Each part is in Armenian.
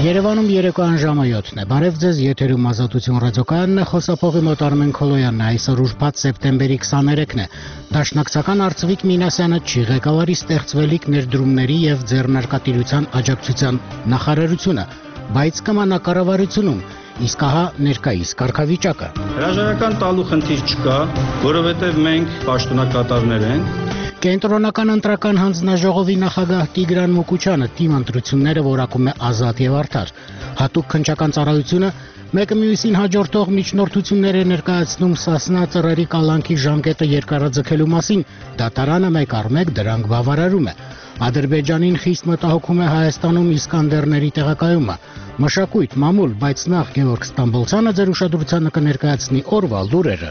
Երևանում երեկոյան ժամը 7-ն է։ Բարև ձեզ, եթերում Ազատություն ռադիոկայանն է, խոսափողի մոտ Արմեն Քոլոյանն է, այսօր ուրբաթ սեպտեմբերի 23-ն է։ Դաշնակցական Արծվիկ Մինասյանը չի ղեկավարի ստեղծվելիք ներդրումների եւ ձեռնարկատիրության աջակցության նախարարությունը, բայց կմնա կառավարությունում, իսկ ահա ներկայիս կարգավիճակը։ Հրաժարական տալու խնդիր չկա, որովհետեւ մենք պաշտոնակատարներ ենք։ Կենտրոնական ընտրական հանձնաժողովի նախագահ Տիգրան Մուկուչյանը թիմ ընտրությունները որակում է ազատ եւ արդար։ Հատուկ քննչական ծառայությունը մեկը մյուսին հաջորդող միջնորդություններ է ներկայացնում Սասնա ծռերի կալանքի ժամկետը երկարաձգելու մասին, դատարանը մեկ առ մեկ դրանք բավարարում է։ Ադրբեջանին խիստ մտահոգում է Հայաստանում Իսկանդերների տեղակայումը։ Մշակույթ, մամուլ, բայց նախ Գևորգ Ստամբոլցյանը ձեր ուշադրությանը կներկայացնի օրվա լուրերը։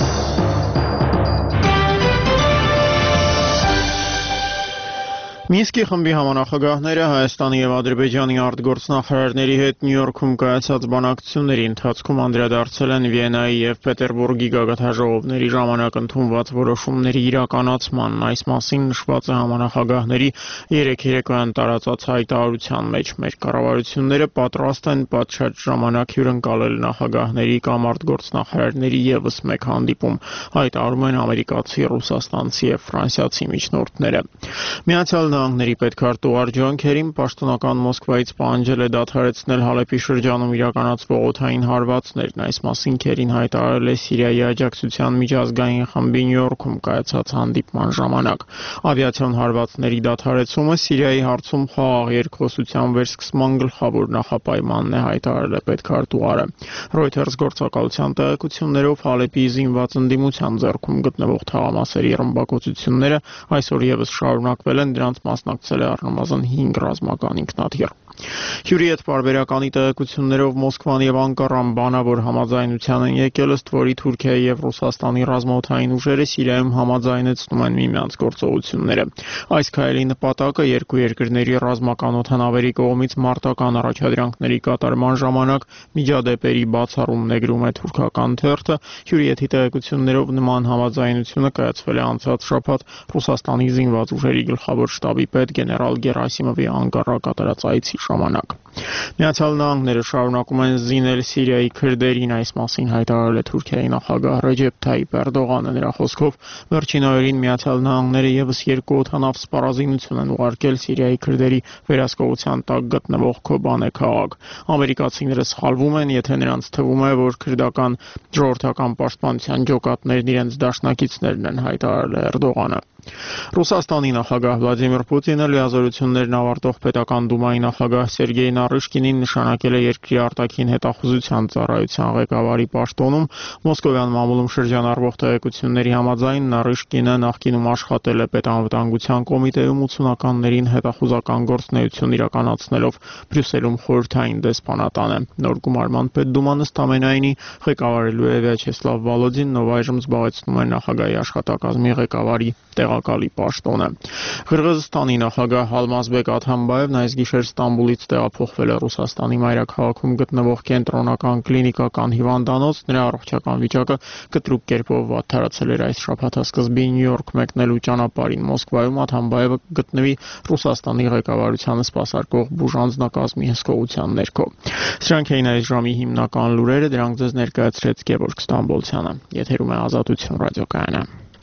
Մինսկի խմբի համանախագահները Հայաստանի եւ Ադրբեջանի արտգործնախարարների հետ Նյու Յորքում կայացած բանակցությունների ընթացքում անդրադարձել են Վիեննայի եւ Պետերբուրգի գագաթաժողովների ժամանակ ընդունված որոշումների իրականացման։ Այս մասին նշված է համանախագահների երեկոյան տարածած հայտարարության մեջ։ Մեր կառավարությունները պատրաստ են պատշաճ ժամանակ հյուրընկալել նախագահների կամ արտգործնախարարների եւս մեկ հանդիպում, հայտարարում են ամերիկացի, ռուսաստանցի եւ ֆրանսիացի միջնորդները։ Միացյալ Նահանգների պետքարտուղար Ջոն Քերին պաշտոնական Մոսկվայից պահանջել է դադարեցնել Հալեպի շրջանում իրականացվող օդային հարվածներն։ Այս մասին Քերին հայտարարել է Սիրիայի աջակցության միջազգային խմբի Նյու Յորքում կայացած հանդիպման ժամանակ։ Ավիացիոն հարվածների դադարեցումը Սիրիայի հարցում խաղաղ երկխոսության վերսկսման գլխավոր նախապայմանն է, հայտարարել է պետքարտուղարը։ Reuters գործակալության տեղեկություններով Հալեպի զինված ընդդիմության ձեռքում գտնվող թաղամասերի ռմբակոծությունները այսօր եւս շարունակվել են, դրանց մասնակցել է առնվազն 5 ռազմական ինքնաթիռ։ Հյուրի հետ պարբերականի տեղեկություններով Մոսկվան եւ Անկարան բանավոր համաձայնության են եկել, ըստ որի Թուրքիայի եւ Ռուսաստանի ռազմաօդային ուժերը Սիրիայում համաձայնեցնում են միմյանց գործողությունները։ Այս քայլի նպատակը երկու երկրների ռազմական օդանավերի կողմից մարտական առաջադրանքների կատարման ժամանակ միջադեպերի բացառումն է, գրում է թուրքական թերթը։ Հյուրի հետ տեղեկություններով նման համաձայնությունը կայացվել է անցած շաբաթ Ռուսաստանի զինված ուժերի գլխավոր շտաբի պետ գեներալ Գերասիմովի Անկարա կատարած այցի ժամանակ։ Միացյալ Նահանգները շարունակում են զինել Սիրիայի քրդերին, այս մասին հայտարարել է Թուրքիայի նախագահ Ռեջեփ Թայիփ Էրդողանը։ Նրա խոսքով վերջին օրերին Միացյալ Նահանգները եւս 2 օդանավ սպառազինություն են ուղարկել Սիրիայի քրդերի վերահսկողության տակ գտնվող Քոբանե քաղաք։ Ամերիկացիները սխալվում են, եթե նրանց թվում է, որ քրդական ժողովրդական պաշտպանության ջոկատներն իրենց դաշնակիցներն են, հայտարարել է Էրդողանը։ Ռուսաստանի նախագահ Վլադիմիր Պուտինը լիազորություններն ավարտող պետական դումայի նախագահ Սերգեյ Նարիշկինին նշանակել է երկրի արտաքին հետախուզության ծառայության ղեկավարի պաշտոնում։ Մոսկովյան մամուլում շրջանառվող տեղեկությունների համաձայն Նարիշկինը նախկինում աշխատել է պետանվտանգության կոմիտեում 80-ականներին հետախուզական գործունեություն իրականացնելով Բրյուսելում խորհրդային դեսպանատան է։ Նոր գումարման պետդուման ըստ ամենայնի ղեկավարելու է Վյաչեսլավ Վալոդինն, ով այժմ զբաղեցնում է նախագահի աշխատակազմի ղեկավարի տեղակալի պաշտոնը։ Ղրղըզստանի նախագահ Ալմազբեկ Աթամբաևն այս գիշեր Ստամբուլից տեղափոխվել է Ռուսաստանի մայրաքաղաքում գտնվող կենտրոնական կլինիկական հիվանդանոց։ Նրա առողջական վիճակը կտրուկ կերպով վատթարացել էր այս շաբաթասկզբին Նյու Յորք մեկնելու ճանապարհին։ Մոսկվայում Աթամբաևը կգտնվի Ռուսաստանի ղեկավարությանը սպասարկող բուժանձնակազմի հսկողության ներքո։ Սրանք էին այս ժամի հիմնական լուրերը, դրանք ձեզ ներկայացրեց Գևորգ Ստամբոլցյանը։ Եթերում է Ազատություն ռադիոկայանը։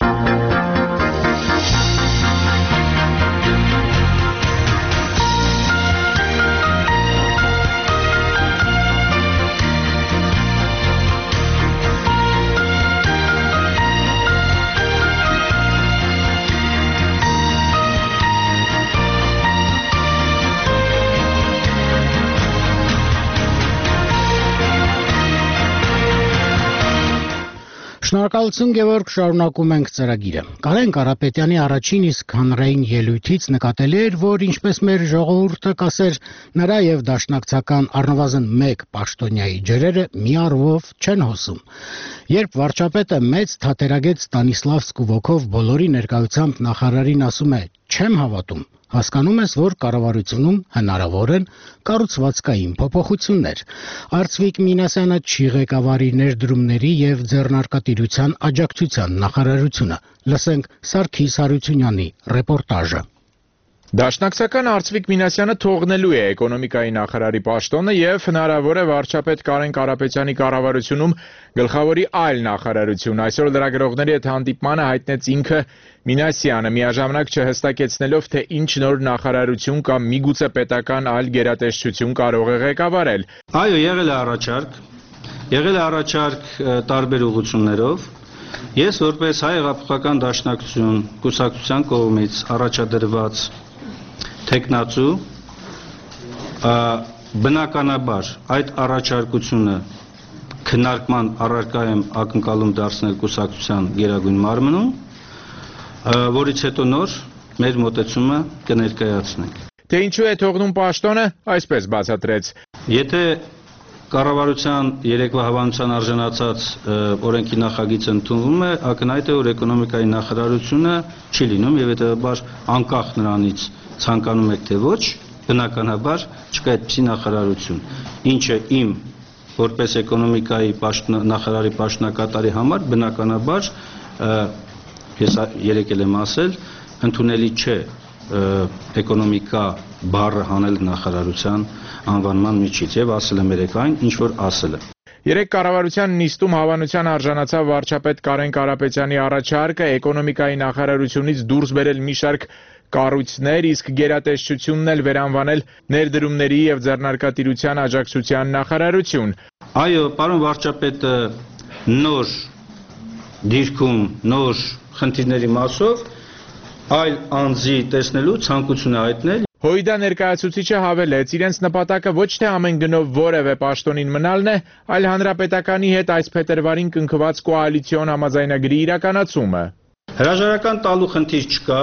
Շնորհակալություն Գևորգ, շարունակում ենք ծրագիրը։ Կարեն Կարապետյանի առաջին իսկ հանրային ելույթից նկատելի էր, որ ինչպես մեր ժողովուրդը կասեր, նրա եւ դաշնակցական առնվազն 1 պաշտոնյայի ջրերը մի առվով չեն հոսում։ Երբ վարչապետը մեծ թատերագետ Ստանիսլավսկու ոգով բոլորի ներկայությամբ նախարարին ասում է. «Չեմ հավատում», հասկանում ես, որ կառավարությունում հնարավոր են կառուցվածքային փոփոխություններ։ Արծվիկ Մինասյանը չի ղեկավարի ներդրումների եւ ձեռնարկատիրության աջակցության նախարարությունը։ Լսենք Սարգիս Հարությունյանի ռեպորտաժը։ Դաշնակցական Արծվիկ Մինասյանը թողնելու է էկոնոմիկայի նախարարի պաշտոնը եւ հնարավոր է վարչապետ Կարեն Կարապետյանի կառավարությունում գլխավորի այլ նախարարություն։ Այսօր լրագրողների հետ հանդիպմանը հայտնեց ինքը Մինասյանը, միաժամանակ չհստակեցնելով, թե ինչ նոր նախարարություն կամ միգուցե պետական այլ գերատեսչություն կարող է ղեկավարել։ Այո, եղել է առաջարկ տարբեր ուղղություններով։ Ես որպես հայ հեղափոխական դաշնակցություն կուսակցության կողմից առաջադրված թեկնածու բնականաբար այդ առաջարկությունը քննարկման առարկա եմ ակնկալում դարձնել կուսակցության գերագույն մարմնում, որից հետո նոր մեր մոտեցումը կներկայացնենք։ Թե ինչու է թողնում պաշտոնը, այսպես բացատրեց. Եթե կառավարության երեկվա հավանության արժանացած օրենքի նախագիծը ընդունվում է, ակնհայտ է, որ էկոնոմիկայի նախարարությունը չի լինում եւ հետեւաբար անկախ նրանից ցանկանում եք թե ոչ, բնականաբար չկա այդպիսի նախարարություն, ինչը իմ որպես էկոնոմիկայի նախարարի պաշտոնակատարի համար բնականաբար ես երեք էլ եմ ասել, ընդունելի չէ էկոնոմիկա բառը հանել նախարարության անվանման միջից եւ ասել եմ երեք այն, ինչ որ ասել եմ։ Երեք կառավարության նիստում հավանության արժանացավ վարչապետ Կարեն Կարապետյանի առաջարկը էկոնոմիկայի նախարարությունից դուրս բերել մի շարք կառույցներ, իսկ գերատեսչությունն էլ վերանվանել ներդրումների եւ ձեռնարկատիրության աջակցության նախարարություն։ Այո, պարոն վարչապետը նոր դիրքում, նոր խնդիրների մասով այլ անձի տեսնելու ցանկություն է հայտնել։ Հույդա ներկայացուցիչը հավելեց, իրենց նպատակը ոչ թե ամեն գնով որևէ պաշտոնին մնալն է, այլ հանրապետականի հետ այս փետրվարին կնքված կոալիցիոն համաձայնագրի իրականացումը։ Հրաժարական տալու խնդիր չկա,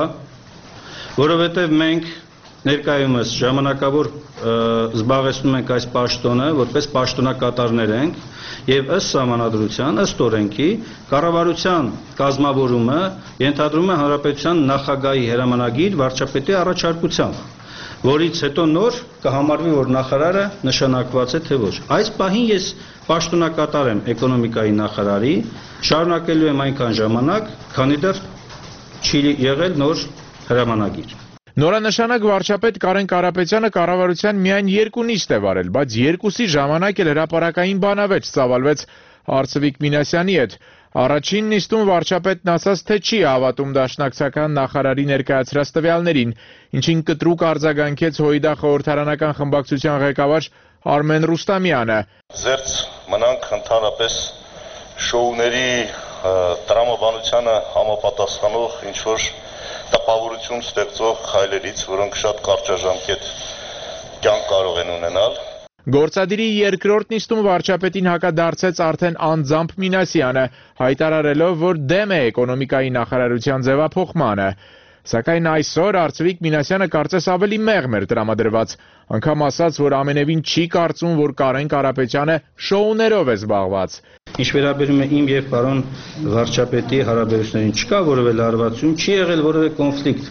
որովհետև մենք ներկայումս ժամանակավոր զբաղեցնում ենք այս պաշտոնը, որպես պաշտոնակատարներ ենք, եւ ըստ սահմանադրության, ըստ օրենքի, կառավարության կազմավորումը ենթադրում է հանրապետության նախագահի հրամանագիր վարչապետի առաջարկությամբ, որից հետո նոր կհամարվի, որ նախարարը նշանակված է թե ոչ։ Այս պահին ես պաշտոնակատար եմ էկոնոմիկայի նախարարի, շարունակելու եմ այնքան ժամանակ, քանի դեռ չի եղել նոր հրամանագիր։ Նորանշանակ վարչապետ Կարեն Կարապետյանը կառավարության միայն երկու նիստ է վարել, բայց երկուսի ժամանակ էլ հրապարակային բանավեճ ծավալվեց Արծվիկ Մինասյանի հետ։ Առաջին նիստում վարչապետն ասաց, թե չի հավատում դաշնակցական նախարարի ներկայացրած տվյալներին, ինչին կտրուկ արձագանքեց ՀՅԴ խորհրդարանական խմբակցության ղեկավար Արմեն Ռուստամյանը։ Զերծ մնանք ընդհանրապես շոուների տրամաբանությանը համապատասխանող ինչ-որ տպավորություն ստեղծող քայլերից, որոնք շատ կարճաժամկետ կյանք կարող են ունենալ։ Գործադիրի երկրորդ նիստում վարչապետին հակադարձեց արդեն անձամբ Մինասյանը, հայտարարելով, որ դեմ է էկոնոմիկայի նախարարության ձևափոխմանը։ Սակայն այսօր Արծվիկ Մինասյանը կարծես ավելի մեղմ էր տրամադրված, անգամ ասաց, որ ամենևին չի կարծում, որ Կարեն Կարապետյանը շոուներով է զբաղված։ Ինչ վերաբերում է իմ եւ պարոն վարչապետի հարաբերություններին, չկա որևէ լարվածություն, չի եղել որևէ կոնֆլիկտ։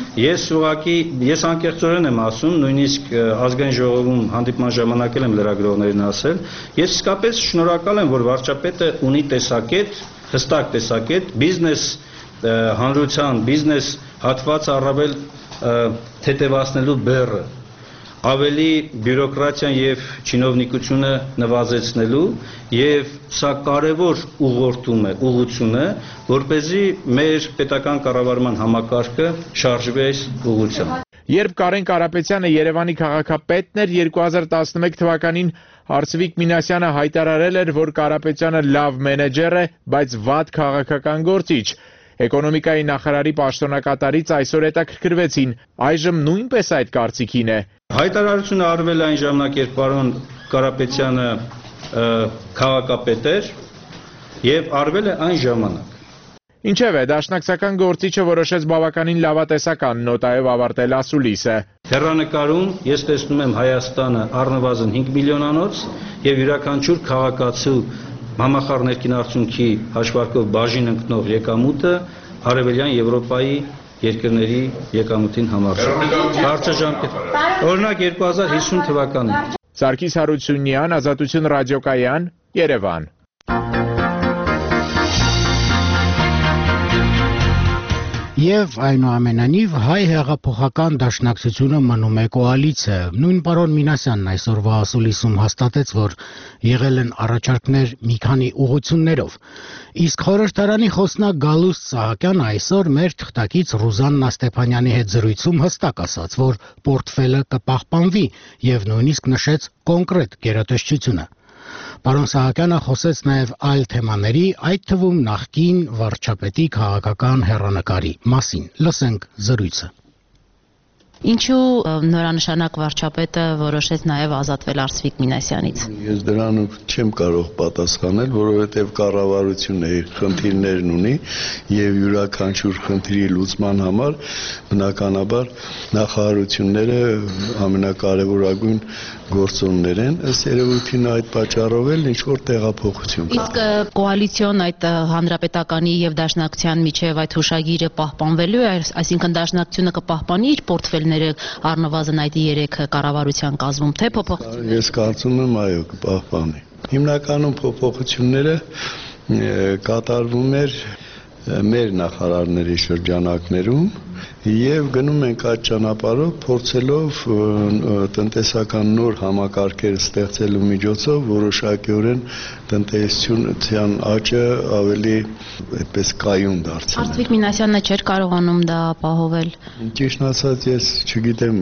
Ես անկեղծորեն եմ ասում, նույնիսկ ազգային ժողովում հանդիպման ժամանակ եմ լրագրողներին ասել, ես իսկապես շնորհակալ եմ, որ վարչապետը ունի տեսակետ, հստակ տեսակետ, բիզնես հանրության, բիզնես հատվածը առավել թեթևացնելու բեռը, ավելի բյուրոկրատիան եւ չինովնիկությունը նվազեցնելու եւ սա կարեւոր ուղղություն է, որպեսզի մեր պետական կառավարման համակարգը շարժվի այս ուղղությամբ։ Երբ Կարեն Կարապետյանը Երևանի քաղաքապետն էր 2011 թվականին, Արծվիկ Մինասյանը հայտարարել էր, որ Կարապետյանը լավ մենեջեր է, բայց վատ քաղաքական գործիչ։ Էկոնոմիկայի նախարարի պաշտոնակատարից այսօր հետաքրքրվեցին, այժմ նույնպես այդ կարծիքին է։ Հայտարարությունը արվել այն ժամանակ, երբ պարոն Կարապետյանը քաղաքապետ էր եւ արվել է այն ժամանակ։ Ինչևէ, դաշնակցական գործիչը որոշեց բավականին լավատեսական նոտայով ավարտել ասուլիսը։ Հեռանկարում ես տեսնում եմ Հայաստանը առնվազն 5 միլիոնանոց եւ յուրաքանչյուր քաղաքացու համախառն ներքին արդյունքի հաշվարկով բաժին ընկնող եկամուտը Արևելյան Եվրոպայի երկրների եկամուտին համարժեք։ Հարցաժամկետ։ Օրինակ 2050 թվականին։ Սարգիս Հարությունյան, Ազատություն ռադիոկայան, Երևան։ Եվ այնուամենայնիվ հայ հեղափոխական դաշնակցությունը մնում է կոալիցիա։ Նույն պարոն Մինասյանն այսօրվա ասուլիսում հաստատեց, որ եղել են առաջարկներ մի քանի ուղղություններով։ Իսկ խորհրդարանի խոսնակ Գալուստ Սահակյանը այսօր մեր թղթակից Ռուզաննա Ստեփանյանի հետ զրույցում հստակ ասաց, որ պորտֆելը կպահպանվի եւ նույնիսկ նշեց կոնկրետ գերատեսչությունը։ Պարոն Սահակյանը խոսեց նաև այլ թեմաների, այդ թվում նախկին վարչապետի քաղաքական հեռանկարի մասին։ Լսենք զրույցը։ Ինչու նորանշանակ վարչապետը որոշեց նաև ազատվել Արծվիկ Մինասյանից։ Ես դրան չեմ կարող պատասխանել, որովհետև կառավարությունը իր խնդիրներն ունի եւ յուրաքանչյուր խնդրի լուծման համար բնականաբար նախարարությունները ամենակարևորագույն գործոններ են, ըստ երևույթին այդ պատճառով էլ ինչ որ տեղափոխություն կա։ Իսկ կոալիցիոն այդ հանրապետականի եւ դաշնակցության միջև այդ հուշագիրը պահպանվելու է, այսինքն դաշնակցությունը կպահպանի իր պորտֆելները առնվազն այդ 3 կառավարության կազմում, թե փոփոխություն։ Ես կարծում եմ այո, կպահպանի։ Հիմնականում փոփոխությունները կատարվում էր մեր նախարարների շրջանակներում եւ գնում ենք այդ ճանապարհով փորձելով տնտեսական նոր համակարգեր ստեղծելու միջոցով որոշակիորեն տնտեսության աճը ավելի այդպես կայուն դարձնել։ Արծվիկ Մինասյանը չէր կարողանում դա ապահովել։ Ճիշտ ասած ես չգիտեմ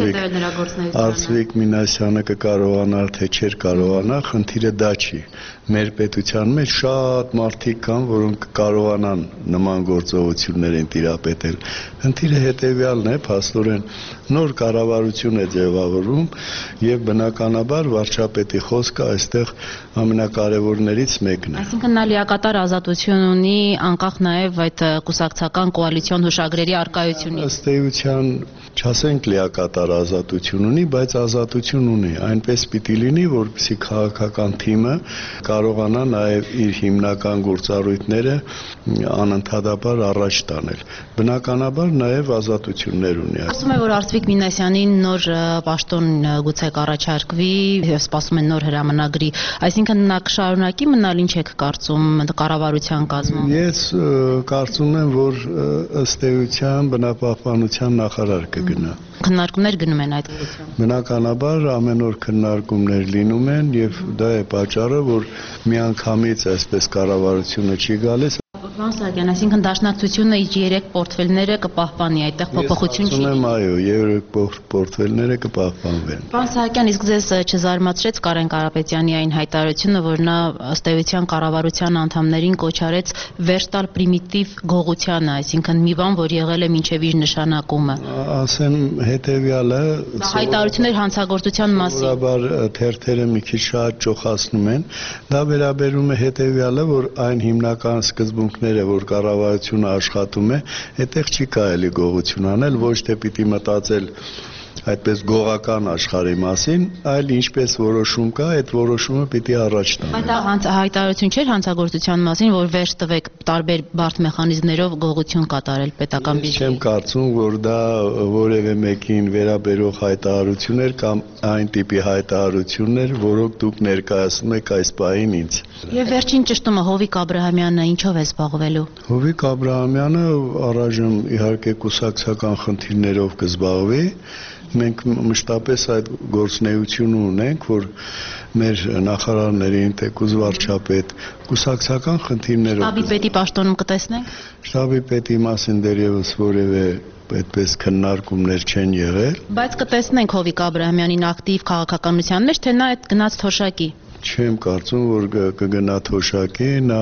Արծվիկ Մինասյանը կկարողանար թե չէր կարողանա, խնդիրը դա չի։ Մեր պետության մեջ շատ մարդիկ կան, որոնք կարողանան նման գործողություններին տիրապետել։ Խնդիրը հետևյալն է, փաստորեն նոր կառավարություն է ձևավորվում եւ բնականաբար վարչապետի խոսքը այստեղ ամենակարևորներից մեկն է։ Այսինքն նա լիակատար ազատություն ունի անկախ նաեւ այդ կուսակցական կոալիցիոն հուշագրերի արկայությունից։ Ըստ էության չասենք լիակատար ազատություն ունի, բայց ազատություն ունի։ Այնպես պիտի լինի, որպեսզի քաղաքական թիմը կարողանա նաեւ իր հիմնական գործառույթները անընդհատաբար առաջ տանել։ Բնականաբար նաեւ ազատություններ ունի։ Ասում է, որ Արծվիկ Մինասյանին նոր պաշտոն գուցե կառաջարկվի, սպասում են նոր հրամանագրի, այսինքն նա կշարունակի մնալ, ինչ եք կարծում կառավարության կազմում։ Ես կարծում եմ, որ ըստ էության բնապահպանության նախարար կգնա։ Քննարկումներ գնում են այդ ուղղությամբ։ Բնականաբար ամեն օր քննարկումներ լինում են եւ դա է պատճառը, որ միանգամից այսպես կառավարությունը չի գալիս։ Պարոն Սահակյան, այսինքն դաշնակցությունը իր 3 պորտֆելները կպահպանի, այդտեղ փոփոխություն չի։ Ես ասում եմ այո, 3 պորտֆելները կպահպանվեն։ Պարոն Սահակյան, իսկ ձեզ չզարմացրեց Կարեն Կարապետյանի այն հայտարարությունը, որ նա ըստ էության կառավարության անդամներին կոչ արեց վերջ տալ պրիմիտիվ գողությանը, այսինքն մի բան, որ եղել է մինչև իր նշանակումը։ Ասեմ հետեւյալը, հայտարարություններ հանցագործության մասին։ Սովորաբար թերթերը մի քիչ շատ ճոխացնում են։ Դա վերաբերում է հետեւյալը, որ այն հիմնական սկզբունքները, որ կառավարությունը աշխատում է, այդտեղ չի կարելի գողություն անել, ոչ թե պիտի մտածել այդպես գողական աշխարհի մասին, այլ ինչպես որոշում կա, այդ որոշումը պիտի առաջ տանել։ Այդ հայտարարություն չէր հանցագործության մասին, որ վերջ տվեք տարբեր բարդ մեխանիզմներով գողություն կատարել պետական բյուջեի։ Չեմ կարծում, որ դա որևէ մեկին վերաբերող հայտարարություն էր կամ այն տիպի հայտարարություններ, որոնք դուք ներկայացնում եք այս պահին ինձ։ Եվ վերջին ճշտումը Հովիկ Աբրահամյանը ինչով է զբաղվելու։ Հովիկ Աբրահամյանը առայժմ իհարկե կուսակցական խնդիրներով կզբաղվի։ Մենք մշտապես այդ գործունեությունը ունենք, որ մեր նախարարներին, թեկուզ վարչապետ, կուսակցական խնդիրներով։ Շտաբի պետի պաշտոնում կտեսնենք։ Շտաբի պետի մասին դեռևս որևէ այդպես քննարկումներ չեն եղել։ Բայց կտեսնենք Հովիկ Աբրահամյանին ակտիվ քաղաքականության մեջ, թե նա այդ գնաց թոշակի։ Չեմ կարծում, որ կգնա թոշակի, նա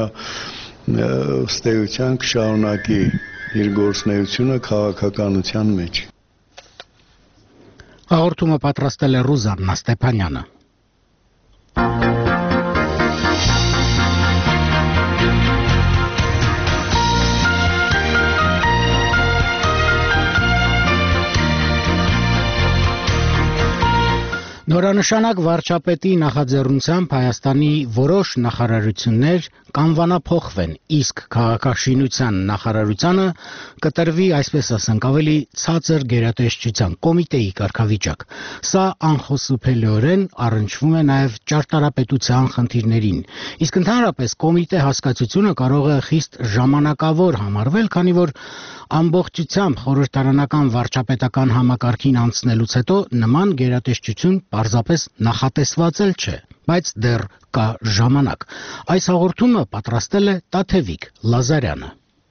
ըստ էության կշարունակի իր գործունեությունը քաղաքականության մեջ։ Հաղորդումը պատրաստել է Ռուզաննա Ստեփանյանը։ Նորանշանակ վարչապետի նախաձեռնությամբ Հայաստանի որոշ նախարարություններ կանվանափոխվեն, իսկ քաղաքաշինության նախարարությանը կտրվի, այսպես ասենք, ավելի ցածր գերատեսչության կոմիտեի կարգավիճակ։ Սա անխուսափելիորեն առնչվում է նաև ճարտարապետության խնդիրներին։ Իսկ ընդհանրապես կոմիտե հասկացությունը կարող է խիստ ժամանակավոր համարվել, քանի որ ամբողջությամբ խորհրդարանական վարչապետական համակարգին անցնելուց հետո նման գերատեսչություն պարզապես նախատեսված էլ չէ, բայց դեռ կա ժամանակ։ Այս հաղորդումը պատրաստել է Տաթևիկ Լազարյանը։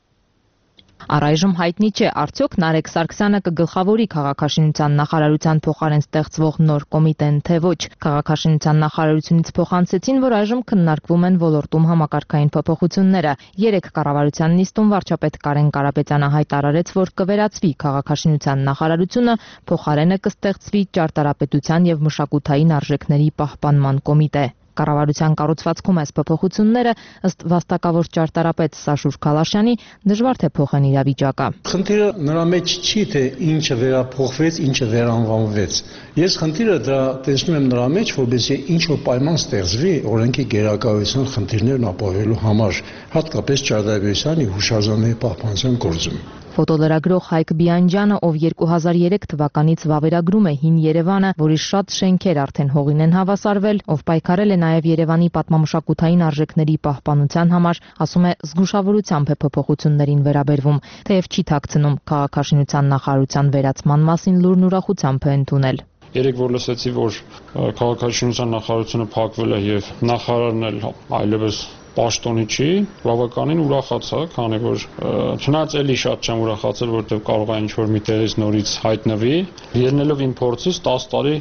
Առայժմ հայտնի չէ, արդյոք Նարեկ Սարգսյանը կգլխավորի քաղաքաշինության նախարարության փոխարեն ստեղծվող նոր կոմիտեն, թե ոչ։ Քաղաքաշինության նախարարությունից փոխանցեցին, որ այժմ քննարկվում են ոլորտում համակարգային փոփոխությունները։ Երեք կառավարության նիստում վարչապետ Կարեն Կարապետյանը հայտարարեց, որ կվերածվի քաղաքաշինության նախարարությունը, փոխարենը կստեղծվի ճարտարապետության եւ մշակութային արժեքների պահպանման կոմիտե։ Կառավարության կառուցվածքում այս փոփոխությունները ըստ վաստակավոր ճարտարապետ Սաշուր Քալաշյանի դժվար թե փոխեն իրավիճակը։ Խնդիրը նրա մեջ չի, թե ինչը վերափոխվեց, ինչը վերանվանվեց։ Ես խնդիրը դրա տեսնում եմ նրա մեջ, որպեսզի ինչ-որ պայման ստեղծվի օրենքի գերակայության խնդիրներն ապահովելու համար, հատկապես ճարտարապետության եւ հուշարձանների պահպանության գործում։ Ֆոտոլրագրող Հայկ Բիանջյանը, ով 2003 թվականից վավերագրում է Հին Երևանը, որի շատ շենքեր արդեն հողին են հավասարվել, ով պայքարել է նաև Երևանի պատմամշակութային արժեքների պահպանության համար, ասում է զգուշավորությամբ է փոփոխություններին վերաբերվում, թեև չի թաքցնում քաղաքաշինության նախարարության վերացման մասին լուրն ուրախությամբ է ընդունել։ Երեք որ լսեցի, որ քաղաքաշինության նախարարությունը փակվել է եւ նախարարն էլ այլևս պաշտոնի չի, բավականին ուրախացա, քանի որ չնայած էլի շատ չեմ ուրախացել, որովհետև կարող է ինչ-որ մի տեղից նորից հայտնվի։ Ելնելով իմ փորձից 10 տարի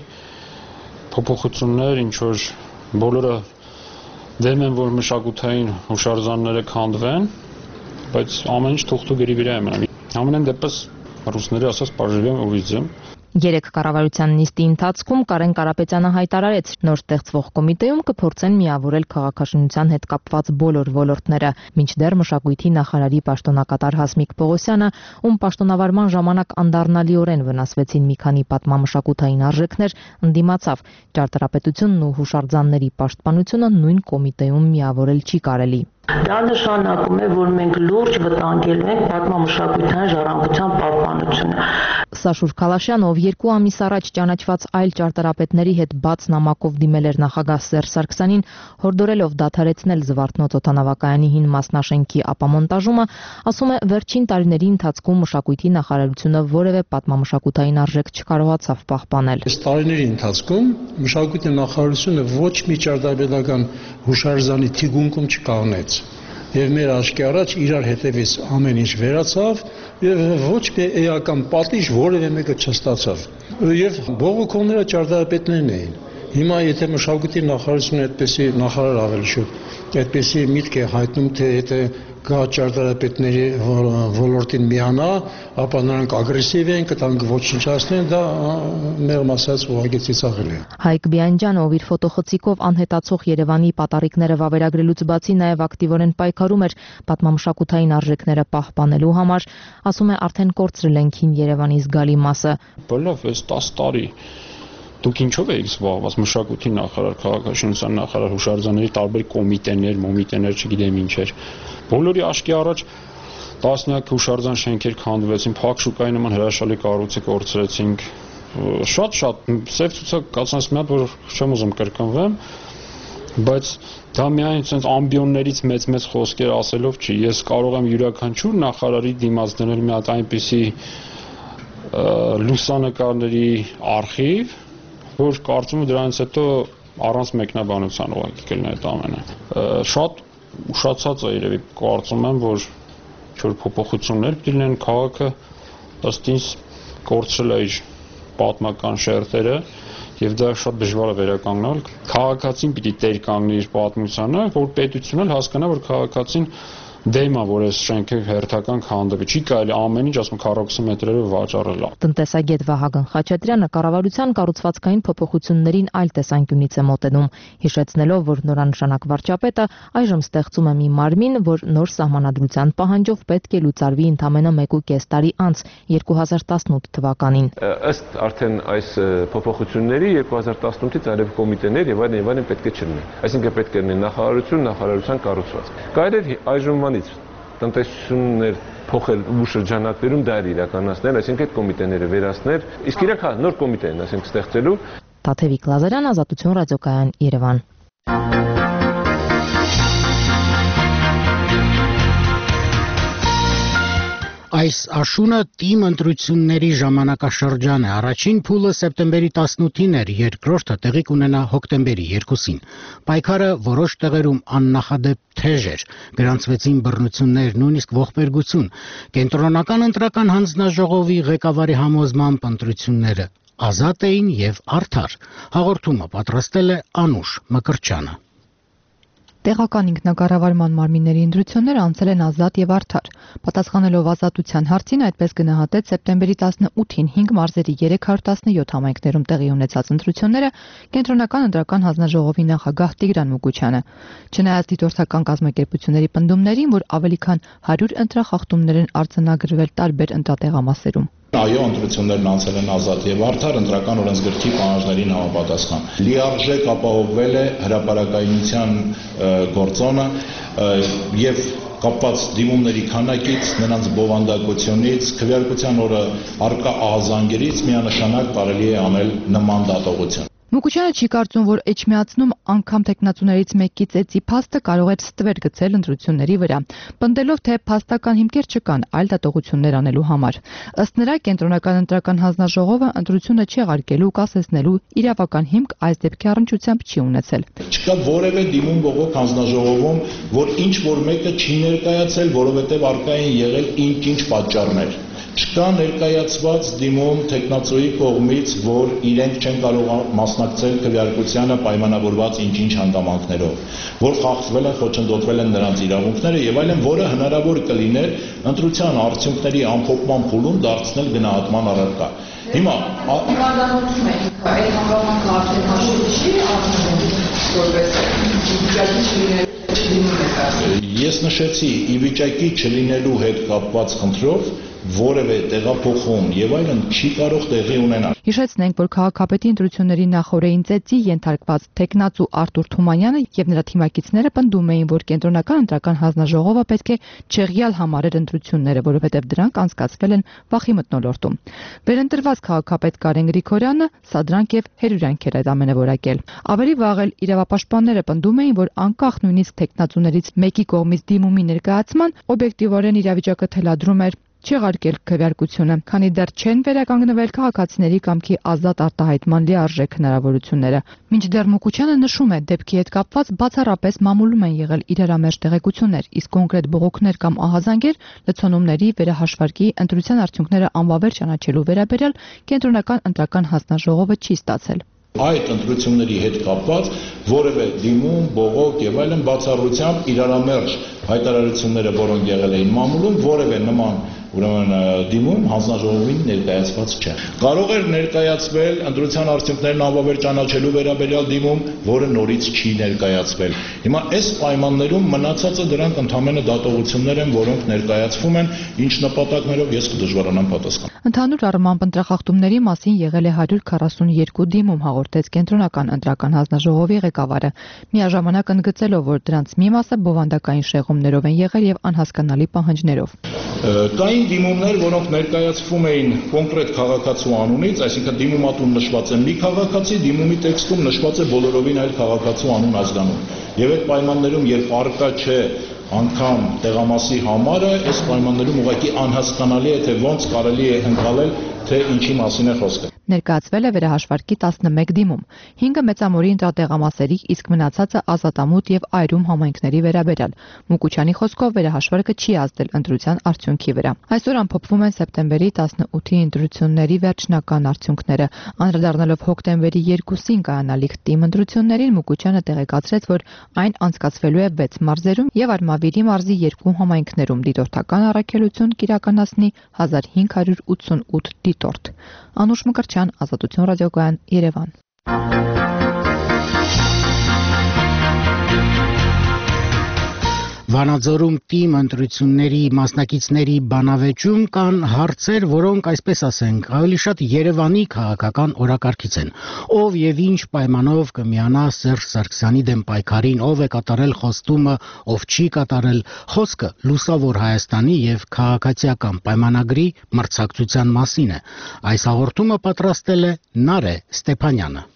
փոփոխություններ, ինչ-որ բոլորը դեմ են, որ մշակութային հուշարձանները քանդվեն, բայց ամեն ինչ թուղթու գրի վրա է մնում։ Ամենայն դեպս ռուսների ասած «Պաժելեմ увидим». Երեք կառավարության նիստի ընթացքում Կարեն Կարապետյանը հայտարարեց, նոր ստեղծվող կոմիտեում կփորձեն միավորել քաղաքաշինության հետ կապված բոլոր ոլորտները, մինչդեռ մշակույթի նախարարի պաշտոնակատար Հասմիկ Պողոսյանը, ում պաշտոնավարման ժամանակ անդառնալիորեն վնասվեցին մի քանի պատմամշակութային արժեքներ, ընդդիմացավ ճարտարապետությունն ու հուշարձանների պաշտպանությունը նույն կոմիտեում միավորել չի կարելի։ Դա նշանակում է, որ մենք լուրջ վտանգելու ենք պատմամշակութային ժառանգության պահպանությունը։ Սաշուր Քալաշյանը, ով 2 ամիս առաջ ճանաչված այլ ճարտարապետների հետ բաց նամակով դիմել էր նախագահ Սերժ Սարգսյանին, հորդորելով դադարեցնել Զվարթնոց օդանավակայանի հին մասնաշենքի ապամոնտաժումը, ասում է, վերջին տարիների ընթացքում մշակույթի նախարարությունը որևէ պատմամշակութային արժեք չկարողացավ պահպանել։ Այս տարիների ընթացքում մշակույթի նախարարությունը ոչ մի ճարտարապետական հուշարձանի թիկունքում չկանգնեց։ Եվ մեր աչքի առաջ իրար հետևից ամեն ինչ վերացավ եւ ոչ մի էական պատիժ որևէ մեկը չստացավ։ Եվ բողոքողները ճարտարապետներն էին։ Հիմա եթե մշակույթի նախարարությունը այդպեսի նախարար ավելի շուտ այդպեսի միտք է հայտնում, թե եթե գա ճարտարապետների ոլորտին միանա, ապա նրանք ագրեսիվ են, կտանք ոչնչացնեն, դա մեղմ ասած ուղղակի ծիծաղել է։ Հայկ Բիանջյանը, ով իր ֆոտոխցիկով անհետացող Երևանի պատառիկները վավերագրելուց բացի նաև ակտիվորեն պայքարում էր պատմամշակութային արժեքները պահպանելու համար, ասում է, արդեն կորցրել ենք Հին Երևանի զգալի մասը։ Բոլով 10 տարի դուք ինչով եք զբաղված, մշակույթի նախարար, քաղաքաշինության նախարար, հուշարձանների տարբեր կոմիտեներ, մոմիտեներ, չգիտեմ ինչեր։ Բոլորի աչքի առաջ տասնյակ հուշարձան շենքեր քանդվեցին, փակ շուկայի նման հրաշալի կառույցը կորցրեցինք։ Շատ սև ցուցակ կացած մի հատ, որ չեմ ուզում կրկնվեմ, բայց դա միայն ցենց ամբիոններից մեծ խոսքեր ասելով չի։ Ես կարող եմ յուրաքանչյուր նախարարի դիմաց դնել մի հատ այնպիսի լուսանկարների արխիվ, որ կարծում եմ դրանից հետո առանց մեկնաբանության ուղղակի կլինի այդ ամենը։ Շատ ուշացած է երևի կարծում եմ, որ ինչ-որ փոփոխություններ պիտի լինեն, քաղաքը ըստ ինձ կորցրել է իր պատմական շերտերը եւ դա շատ դժվար է վերականգնել։ Քաղաքացին պիտի տեր կանգնի իր պատմությանը, որ պետությունն էլ հասկանա, որ քաղաքացին դեմ է, որ այս շենքը հերթական քանդվի։ Չի կարելի ամեն ինչ, ասում քառակուսի մետրերով վաճառել։ Տնտեսագետ Վահագն Խաչատրյանը կառավարության կառուցվածքային փոփոխություններին այլ տեսանկյունից է մոտենում, հիշեցնելով, որ նորանշանակ վարչապետը այժմ ստեղծում է մի մարմին, որ նոր սահմանադրության պահանջով պետք է լուծարվի ընդամենը 1.5 տարի անց 2018 թվականին։ Ըստ արդեն այս փոփոխությունների 2018-ից այլև կոմիտեներ եւ այլն պետք է չլինի։ Այսինքն պետք է լինի նախարարության կառուցվածք։ Կարելի է այժմվանից տնտեսություններ փոխել ու շրջանակներում դա իրականացնել, այսինքն այդ կոմիտեները վերացնել, իսկ իրենք նոր կոմիտե են, այսինքն ստեղծելու։ Տաթևիկ Լազարյան, Ազատություն ռադիոկայան, Երևան։ Այս աշունը թիմ ընտրությունների ժամանակաշրջան է։ Առաջին փուլը սեպտեմբերի 18-ին էր, երկրորդը տեղի կունենա հոկտեմբերի 2-ին։ Պայքարը որոշ տեղերում աննախադեպ թեժ էր, գրանցվեցին բռնություններ, նույնիսկ ողբերգություն։ Կենտրոնական ընտրական հանձնաժողովի ղեկավարի համոզմամբ ընտրությունները ազատ էին եւ արդար։ Հաղորդումը պատրաստել է Անուշ Մկրտչյանը։ Տեղական ինքնակառավարման մարմինների ընտրությունները անցել են ազատ եւ արդար։ Պատասխանելով ազատության հարցին, այդպես գնահատեց սեպտեմբերի 18-ին 5 մարզերի 317 համայնքներում տեղի ունեցած ընտրությունները Կենտրոնական ընտրական հանձնաժողովի նախագահ Տիգրան Մուկուչյանը։ Չնայած դիտորդական կազմակերպությունների պնդումներին, որ ավելի քան 100 ընտրախախտումներ են արձանագրվել տարբեր ընտրատեղամասերում։ Այո, ընտրություններն անցել են ազատ եւ արդար ընտրական օրենսգրքի պահանջներին համապատասխան։ Լիարժեք ապահովվել է հրապարակայնության գործոնը եւ կապված դիմումների քանակից, նրանց բովանդակությունից, քվեարկության օրը արկա ահազանգերից միանշանակ կարելի է անել նման դատողություն։ Մուկուչյանը չի կարծում, որ էջմիածնում անգամ տեխնացուներից մեկի ծեծի փաստը կարող է ստվեր գցել ընտրությունների վրա, պնդելով, թե փաստական հիմքեր չկան այլ դատողություններ անելու համար։ Ըստ նրա, Կենտրոնական ընտրական հանձնաժողովը ընտրությունը չեղարկելու ու կասեցնելու իրավական հիմք այս դեպքի առնչությամբ չի ունեցել։ Չկա որևէ դիմում բողոք հանձնաժողովում, որ ինչ որ մեկը չի ներկայացել, որովհետև արկա են եղել ինչ պատճառներ։ Չկա ներկայացված դիմում տեխնացուի կողմից, որ իրենք չեն կարող մասնակցել քվեարկությանը պայմանավորված ինչ-ինչ հանգամանքներով, որ խախտվել են, խոչընդոտվել են նրանց իրավունքները եւ այլն, որը հնարավոր կլիներ ընտրության արդյունքների ամփոփման փուլում դարձնել գնահատման առարկա։ Հիմա հանդիմանություն է, այդ հանգամանքը արդեն հաշվի չի առնվում, որպես Ես նշեցի, ի վիճակի չլինելու հետ կապված խնդրով որևէ տեղափոխում եւ այլն չի կարող տեղի ունենալ։ Հիշեցնենք, որ քաղաքապետի ընտրությունների նախօրեին ծեծի ենթարկված տեխնացու Արտուր Թումանյանը եւ նրա թիմակիցները պնդում էին, որ Կենտրոնական ընտրական հանձնաժողովը պետք է չեղյալ համարել ընտրությունները, որովհետեւ դրանք անցկացվել են վախի մթնոլորտում։ Վերընտրված քաղաքապետ Կարեն Գրիգորյանը սադրանք եւ հերյուրանք էր այդ ամենը որակել։ Ավելի վաղ էլ իրավապաշտպանները պնդում էին, որ անկախ նույնիսկ տեխնացուներից մեկի կողմից դիմումի ներկայացման օբյեկտիվորեն իրավիճակը թելադրում էր չեղարկել քվեարկությունը, քանի դեռ չեն վերականգնվել քաղաքացիների կամքի ազատ արտահայտման լիարժեք հնարավորությունները։ Մինչդեռ Մուկուչյանը նշում է, դեպքի հետ կապված բացառապես մամուլում են եղել իրարամերժ տեղեկություններ, իսկ կոնկրետ բողոքներ կամ ահազանգեր լցոնումների, վերահաշվարկի, ընտրության արդյունքները անվավեր ճանաչելու վերաբերյալ Կենտրոնական ընտրական հանձնաժողովը չի ստացել։ Այդ ընտրությունների հետ կապված որևէ դիմում, բողոք եւ այլն բացառությամբ իրարամերժ հայտարարությունները, որոնք եղել էին մամուլում, որևէ նման ուրեմն դիմում հանձնաժողովին ներկայացված չէ։ Կարող էր ներկայացվել ընտրության արդյունքներն անվավեր ճանաչելու վերաբերյալ դիմում, որը նորից չի ներկայացվել։ Հիմա այս պայմաններում մնացածը դրանք ընդհանրապես դատողություններ են, որոնք ներկայացվում են, ինչ նպատակներով ես կդժվարանամ պատասխանել։ Ընդհանուր առմամբ ընտրախախտումների մասին եղել է 142 դիմում, հաղորդեց Կենտրոնական ընտրական հանձնաժողովի ղեկավարը, միաժամանակ ընդգծելով, որ դրանց մի մասը բովանդակային շեղումներով են եղել եւ անհասկանալի պահանջներով։ Կային դիմումներ, որոնք ներկայացվում էին կոնկրետ քաղաքացու անունից, այսինքն դիմումատուն նշված է մի քաղաքացի, դիմումի տեքստում նշված է բոլորովին այլ քաղաքացու անուն ազգանուն։ Եվ այդ պայմաններում, երբ արկա չէ անգամ տեղամասի համարը, այս պայմաններում ուղղակի անհասկանալի է, թե ոնց կարելի է ընկալել, թե ինչի մասին է խոսքը։ Ներկայացվել է վերահաշվարկի 11 դիմում, 5-ը մեծամորի ընտրատեղամասերի, իսկ մնացածը Ազատամուտ եւ Այրում համայնքների վերաբերյալ։ Մուկուչյանի խոսքով վերահաշվարկը չի ազդել ընտրության արդյունքի վրա։ Այսօր ամփոփվում են սեպտեմբերի 18-ի ընտրությունների վերջնական արդյունքները։ Անդրադառնալով հոկտեմբերի 2-ին կայանալիք թիմ ընտրություններին, Մուկուչյանը տեղեկացրեց, որ այն անցկացվելու է 6 մարզերում եւ Արմավիրի մարզի 2 համայնքներում դիտորդական առաքելություն կիրականացնի 1588 դիտորդ։ Անուշ Մկրտչյան, Ազատություն ռադիոկայան, Երևան։ Վանաձորում թիմ ընտրությունների մասնակիցների բանավեճում կան հարցեր, որոնք, այսպես ասենք, ավելի շատ Երևանի քաղաքական օրակարգից են։ Ով եւ ինչ պայմանով կմիանա Սերժ Սարգսյանի դեմ պայքարին, ով է կատարել խոստումը, ով չի կատարել, խոսքը լուսավոր Հայաստանի եւ քաղաքացիական պայմանագրի մրցակցության մասին է։ Այս հաղորդումը պատրաստել է Նարե Ստեփանյանը։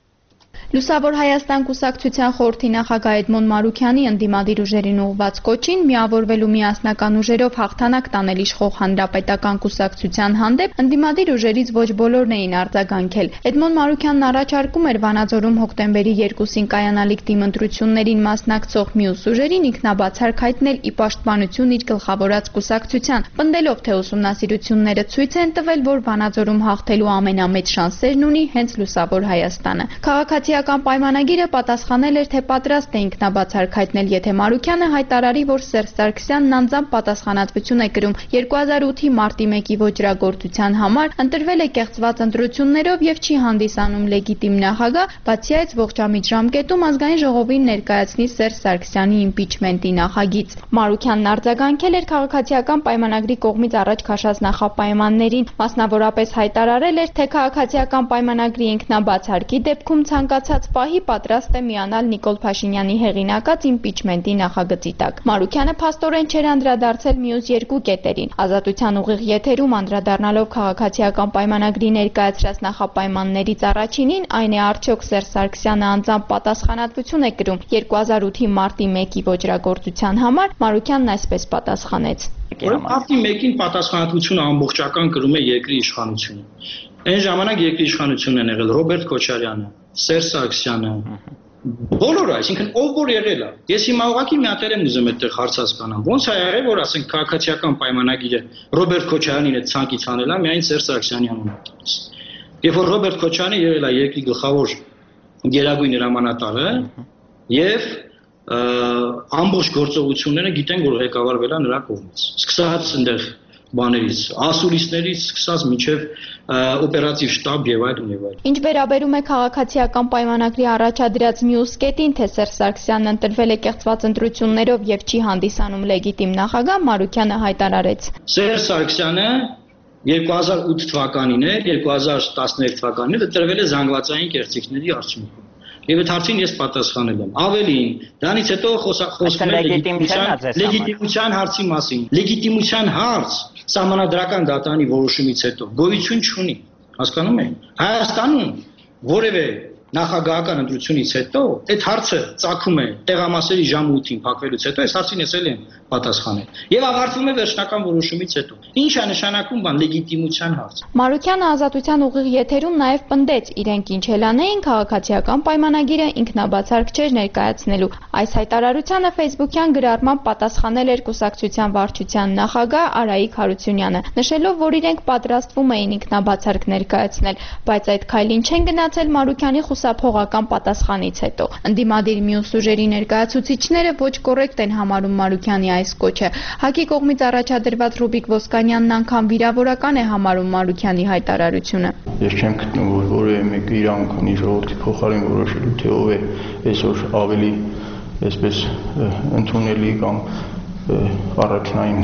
Լուսավոր Հայաստան կուսակցության խորհրդի նախագահ Էդմոն Մարուքյանի ընդդիմադիր ուժերին ուղղված կոչին միավորվելու միասնական ուժերով հաղթանակ տանել իշխող հանրապետական կուսակցության հանդեպ ընդդիմադիր ուժերից ոչ բոլորն էին արձագանքել։ Էդմոն Մարուքյանն առաջարկում էր Վանաձորում հոկտեմբերի 2-ին կայանալիք թիմ ընտրություններին մասնակցող մյուս ուժերին ինքնաբացարկ հայտնել ի պաշտպանություն իր գլխավորած կուսակցության, պնդելով, թե ուսումնասիրությունները ցույց են տվել, որ Վանաձորում հաղթելու ամենամեծ շանսերն ունի հենց Լուսավոր Հայաստանը։ Քաղաքացիական պայմանագիրը պատասխանել էր, թե պատրաստ է ինքնաբացարկ հայտնել, եթե Մարուքյանը հայտարարի, որ Սերժ Սարգսյանն անձամբ պատասխանատվություն է կրում 2008-ի մարտի 1-ի ոճրագործության համար, ընտրվել է կեղծված ընտրություններով եւ չի հանդիսանում լեգիտիմ նախագահ, բացի այդ ողջամիտ ժամկետում ազգային ժողովին ներկայացնի Սերժ Սարգսյանի իմպիչմենտի նախագիծ։ Մարուքյանն արձագանքել էր քաղաքացիական պայմանագրի կողմից առաջ քաշած նախապայմաններին, մասնավորապես հայտարարել էր, թե քաղաքացիական պայմանագրի ինքնաբացարկի դեպքում ցանկացած պահի պատրաստ է միանալ Նիկոլ Փաշինյանի հեղինակած իմպիչմենտի նախագծի տակ։ Մարուքյանը փաստորեն չէր անդրադարձել մյուս երկու կետերին։ Ազատության ուղիղ եթերում անդրադառնալով քաղաքացիական պայմանագրի ներկայացրած նախապայմաններից առաջինին, այն է արդյոք Սերժ Սարգսյանը անձամբ պատասխանատվություն է կրում 2008-ի մարտի 1-ի ոճրագործության համար, Մարուքյանն այսպես պատասխանեց. Մարտի 1-ին պատասխանատվությունը ամբողջական կրում է երկրի իշխանությունը։ Այն ժամանակ երկրի իշխանությունն են եղել Ռոբերտ Քոչարյանը, Սերժ Սարգսյանը, բոլորը, այսինքն ով որ եղել է։ Ես հիմա ուղղակի մի հատ եմ ուզում այդտեղ հարց հասկանամ։ Ոնց է եղել, որ ասենք քաղաքացիական պայմանագիրը Ռոբերտ Քոչարյանին այդ ցանկից անել է, միայն Սերժ Սարգսյանի անունը տալիս։ Երբ որ Ռոբերտ Քոչարյանը եղել է երկրի գլխավոր գերագույն հրամանատարը եւ ամբողջ գործողությունները գիտեն, որ ղեկավարվել է նրա կողմից։ Սկսած այնտեղ բաներից, ասուլիսներից սկսած մինչև օպերատիվ շտաբ եւ այլն եւ այլն։ Ինչ վերաբերում է քաղաքացիական պայմանագրի առաջադրած մյուս կետին, թե Սերժ Սարգսյանն ընտրվել է կեղծված ընտրություններով եւ չի հանդիսանում լեգիտիմ նախագահ, Մարուքյանը հայտարարեց. Սերժ Սարգսյանը 2008 թվականին է, 2013 թվականին է ընտրվել է զանգվածային կեղծիքների արդյունքում։ Եվ այդ հարցին ես պատասխանել եմ։ Ավելին, դրանից հետո խոսվում է լեգիտիմության հարցի մասին։ Լեգիտիմության հարց սահմանադրական դատանի որոշումից հետո գոյություն չունի։ Հասկանում եք։ Հայաստանում որևէ նախագահական ընտրությունից հետո այդ հարցը ծագում է տեղամասերի ժամը 8-ին փակվելուց հետո, այս հարցին ես էլ եմ պատասխանել։ Եվ ավարտվում է վերջնական որոշումից հետո։ Ինչ է նշանակում բան լեգիտիմության հարց։ Մարուքյանը Ազատության ուղիղ եթերում նաև պնդեց, իրենք ինչ էլ անեին, քաղաքացիական պայմանագիրը ինքնաբացարկ չէր ներկայացնելու։ Այս հայտարարությանը Facebook-յան գրառմամբ պատասխանել էր կուսակցության վարչության նախագահ Արայիկ Հարությունյանը, նշելով, որ իրենք պատրաստվում էին ինքնաբացարկ ներկայացնել, բայց այդ քայլին չեն գնացել Մարուքյանի խուսափողական պատասխանից հետո։ Ընդդիմադիր մյուս ուժերի ներկայացուցիչները ոչ կոռեկտ են համարում Մարուքյանի այս կոչը։ ՀԱԿ-ի կողմից առաջադրված Ռուբիկ Ոսկանյանն անգամ վիրավորական է համարում Մարուքյանի հայտարարությունը։ Ես չեմ գտնում, որ որևէ մեկը իր անկանի ժողովրդի փոխարեն որոշելու, թե ով է այսօր ավելի այսպես ընդունելի կամ առաջնային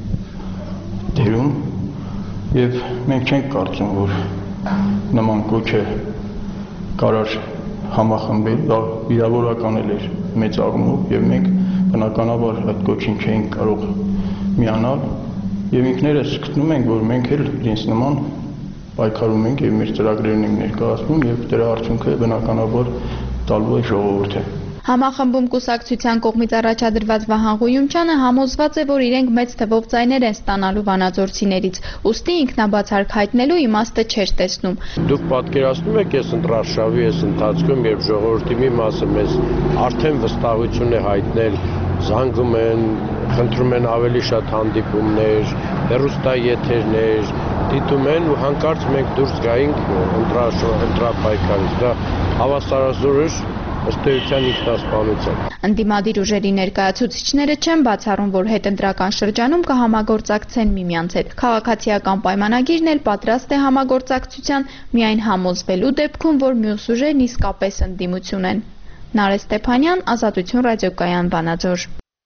դերում, եւ մենք չենք կարծում, որ նման կոչը կարար համախմբել, դա վիրավորական էր մեծ առումով եւ մենք բնականաբար այդ կոչին չէինք կարող միանալ եւ ինքներս գտնում ենք, որ մենք էլ իրենց նման պայքարում ենք եւ մեր ծրագրերն ենք ներկայացնում եւ դրա արդյունքը բնականաբար տալու է ժողովուրդը։ Համախմբում կուսակցության կողմից առաջադրված Վահան Ղույումչյանը համոզված է, որ իրենք մեծ թվով ձայներ են ստանալու վանաձորցիներից, ուստի ինքնաբացարկ հայտնելու իմաստը չէր տեսնում։ Դուք պատկերացնում եք այս ընտրարշավի այս ընթացքում, երբ ժողովրդի մի մասը մեզ արդեն վստահություն է հայտնել, զանգում են, խնդրում են ավելի շատ հանդիպումներ, հեռուստաեթերներ, դիտում են ու հանկարծ մենք դուրս գայինք ընտրապայքարից։ Դա հավասարազոր էր ըստ էության ինքնասպանության։ Ընդդիմադիր ուժերի ներկայացուցիչները չեն բացառում, որ հետընտրական շրջանում կհամագործակցեն միմյանց հետ։ Քաղաքացիական պայմանագիրն էլ պատրաստ է համագործակցության միայն համոզվելու դեպքում, որ մյուս ուժերն իսկապես ընդդիմություն են։ Նարէ Ստեփանյան, Ազատություն ռադիոկայան, Վանաձոր։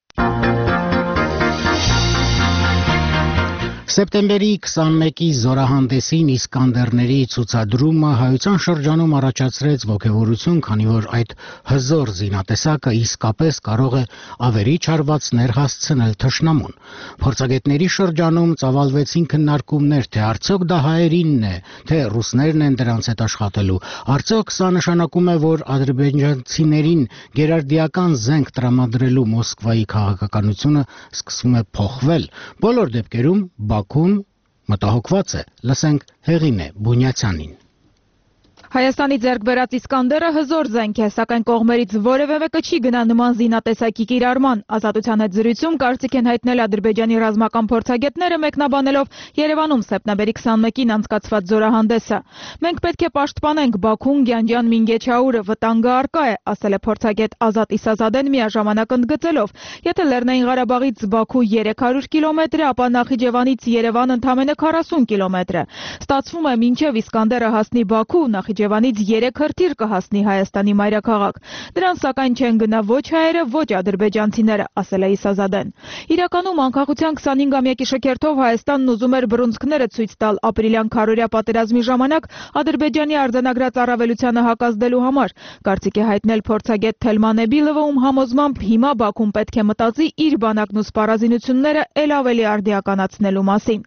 Սեպտեմբերի 21-ի զորահանդեսին Իսկանդերների ցուցադրումը Հայության շրջանում առաջացրեց ոգևորություն, քանի որ այդ հզոր զինատեսակը իսկապես կարող է ավերիչ հարվածներ հասցնել թշնամուն։ Փորձագետների շրջանում ծավալվեցին քննարկումներ, թե արդյոք դա հայերինն է, թե ռուսներն են դրանց հետ աշխատելու։ Արդյոք սա նշանակում է, որ ադրբեջանցիներին գերարդիական զենք տրամադրելու Մոսկվայի քաղաքականությունը սկսում է փոխվել։ Բոլոր դեպքերում Բաքուն մտահոգված է, լսենք Հեղինե Բունյացյանին։ Հայաստանի ձեռք բերած Իսկանդերը հզոր զենք է, սակայն կողմերից որևէ մեկը չի գնա նման զինատեսակի կիրառման։ Ազատության հետ զրույցում կարծիք են հայտնել Ադրբեջանի ռազմական փորձագետները, մեկնաբանելով Երևանում սեպտեմբերի 21-ին անցկացված զորահանդեսը։ Մենք պետք է պաշտպանենք Բաքուն, Գյանջան, Մինգեչաուրը, վտանգը առկա է, ասել է փորձագետ Ազատ Իսազադեն միաժամանակ ընդգծելով. Եթե Լեռնային Ղարաբաղից Բաքու 300 կիլոմետր է, ապա Նախիջևանից Երևան ընդամենը 40 կիլոմետր է։ Ստացվում է մինչև Իսկանդերը հասնի Բաքու, Նախիջևանից 3 հրթիռ կհասնի Հայաստանի մայրաքաղաք։ Դրան սակայն չեն գնա ոչ հայերը, ոչ ադրբեջանցիները, ասել է Իսազադեն։ Իրականում անկախության 25-ամյակի շքերթով Հայաստանն ուզում էր բռունցքները ցույց տալ ապրիլյան քարորյա պատերազմի ժամանակ Ադրբեջանի արձանագրած առավելությանը հակազդելու համար։ Կարծիք է հայտնել փորձագետ Թելման Էբիլովը, ում համոզմամբ հիմա Բաքուն պետք է մտածի իր բանակն ու սպառազինությունները ել ավելի արդիականացնելու մասին։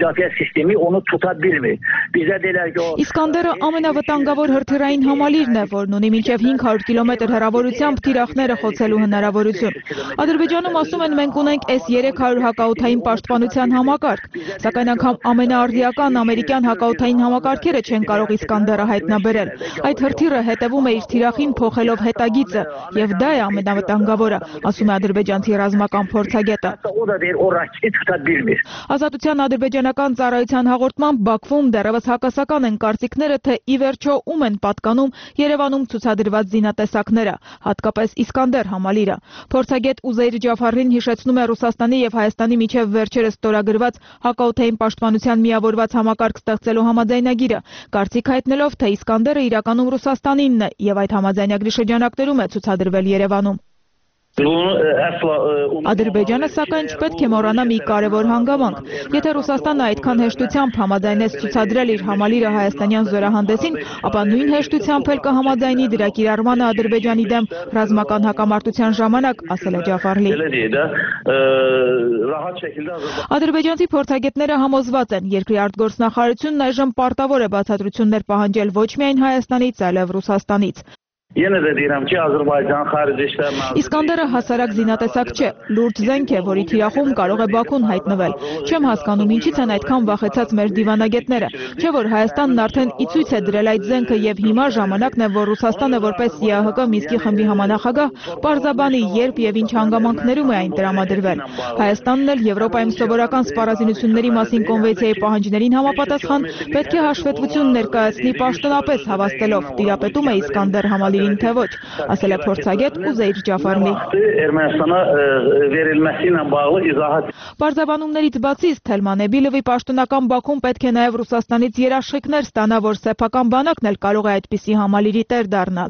Իսկանդերը ամենավտանգավոր հրթիռային համալիրն է, որն ունի մինչև 500 կիլոմետր հեռավորությամբ թիրախները խոցելու հնարավորություն։ Ադրբեջանում ասում են մենք ունենք S-300 հակաօդային պաշտպանության համակարգ, սակայն անգամ ամենաարդիական ամերիկյան հակաօդային համակարգերը չեն կարող Իսկանդերը հայտնաբերել։ Այդ հրթիռը հետևում է իր թիրախին փոխելով հետագիծը, եւ դա է ամենավտանգավորը, ասում է ադրբեջանցի ռազմական փորձագետը։ Ազատության ադրբեջանական ծառայության հաղորդմամբ Բաքվում դեռևս հակասական են կարծիքները, թե ի վերջո ում են պատկանում Երևանում ցուցադրված զինատեսակները, հատկապես Իսկանդեր համալիրը։ Փորձագետ Ուզեյր Ջաֆարին հիշեցնում է Ռուսաստանի եւ Հայաստանի միջև վերջերս ստորագրված հակաօդային պաշտպանության միավորված համակարգ ստեղծելու համաձայնագիրը, կարծիք հայտնելով, թե Իսկանդերը իրականում Ռուսաստանինն է եւ այդ համաձայնագրի շրջանակներում է ցուցադրվել Երևանում։ Ադրբեջանը սակայն չպետք է մոռանա մի կարևոր հանգամանք։ Եթե Ռուսաստանը այդքան հեշտությամբ համաձայնեց ցուցադրել իր համալիրը հայաստանյան զորահանդեսին, ապա նույն հեշտությամբ էլ կհամաձայնի դրա կիրառմանը Ադրբեջանի դեմ ռազմական հակամարտության ժամանակ, ասել է Ջաֆարլին։ Ադրբեջանցի փորձագետները համոզված են, երկրի արտգործնախարարությունն այժմ պարտավոր է բացատրություններ պահանջել ոչ միայն Հայաստանից, այլև Ռուսաստանից։ Իսկանդերը հասարակ զինատեսակ չէ, լուրջ զենք է, որի թիրախում կարող է Բաքուն հայտնվել։ Չեմ հասկանում ինչից են այդքան վախեցած մեր դիվանագետները, չէ որ Հայաստանն արդեն ի ցույց է դրել այդ զենքը եւ հիմա ժամանակն է, որ Ռուսաստանը որպես ՍԻԱՀԿ Մինսկի խմբի համանախագահ պարզաբանի երբ եւ ինչ հանգամանքներում է այն տրամադրվել։ Հայաստանն էլ Եվրոպայում սովորական սպառազինությունների մասին կոնվենցիայի պահանջներին համապատասխան պետք է հաշվետվություն ներկայացնի պաշտոնապես հավաստելով, տիրապետում է Իսկանդեր համալիրի թե ոչ, ասել է փորձագետ Ուզեյր Ջաֆարլի։ Պարզաբանումներից բացի Թելման Էբիլովի պաշտոնական Բաքուն պետք է նաև Ռուսաստանից երաշխիքներ ստանա, որ սեփական բանակն էլ կարող է այդպիսի համալիրի տեր դառնալ։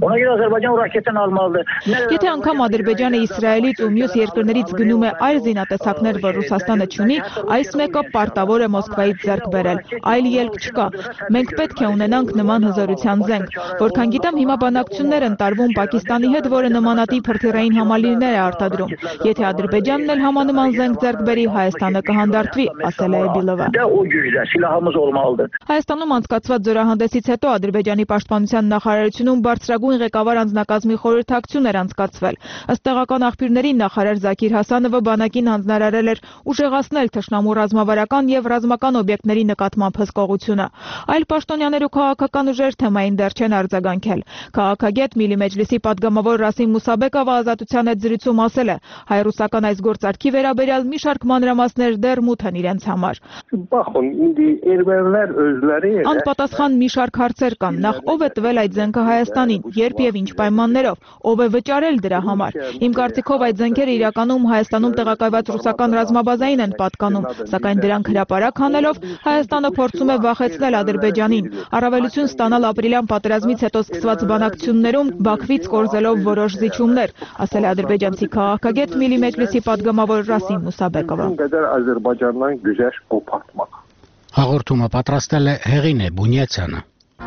Եթե անգամ Ադրբեջանը Իսրայելից ու մյուս երկրներից գնում է այլ զինատեսակներ, որ Ռուսաստանը չունի, այս մեկը պարտավոր է Մոսկվայից ձեռք բերել, այլ ելք չկա։ Մենք պետք է ունենանք նման հզորության զենք, որքան գիտեմ հիմա բանակցություններ են տարվում Պակիստանի հետ, որը նմանատիպ հրթիռային համալիրներ է արտադրում։ Եթե Ադրբեջանն էլ համանման զենք ձեռք բերի, Հայաստանը կհանդարտվի, ասել է Էբիլովը։ Հայաստանում անցկացված զորահանդեսից հետո Ադրբեջանի պաշտպանության նախարարությունում բարձրագույն ղեկավար անձնակազմի խորհրդակցություն էր անցկացվել։ Ըստ տեղական աղբյուրների նախարար Զաքիր Հասանովը բանակին հանձնարարել էր ուժեղացնել թշնամու ռազմավարական եւ ռազմական օբյեկտների նկատմամբ հսկողությունը։ Այլ պաշտոնյաներ ու քաղաքական ուժեր թեմային դեռ չեն արձագանքել։ Քաղաքագետ Միլի Մեջլիսի падգամավոր Ռասիմ Մուսաբեկովը Ազատության հետ զրույցում ասել է. հայ-ռուսական այս գործարքի վերաբերյալ մի շարք մանրամասներ դեռ մութ են իրենց համար։ Անպատասխան մի շարք հարցեր կան։ Նախ ով է տվել այդ զենքը Հայաստանին, երբ եւ ինչ պայմաններով, ով է վճարել դրա համար։ Իմ կարծիքով այդ զենքերը իրականում Հայաստանում տեղակայված ռուսական ռազմաբազային են պատկանում, սակայն դրանք հրապարակ հանելով Հայաստանը փորձում է վախեցնել Ադրբեջանին։ Առավելություն ստանալ ապրիլյան պատերազմից հետո սկսված բանակցություններում Բաքվից կորզելով որոշ զիջումներ, ասել է ադրբեջանցի քաղաքագետ Միլի Մեջլիսի падգամավոր Ռասիմ Մուսաբեկովը։ Հաղորդումը պատրաստել է Հեղինե Բունյացյանը։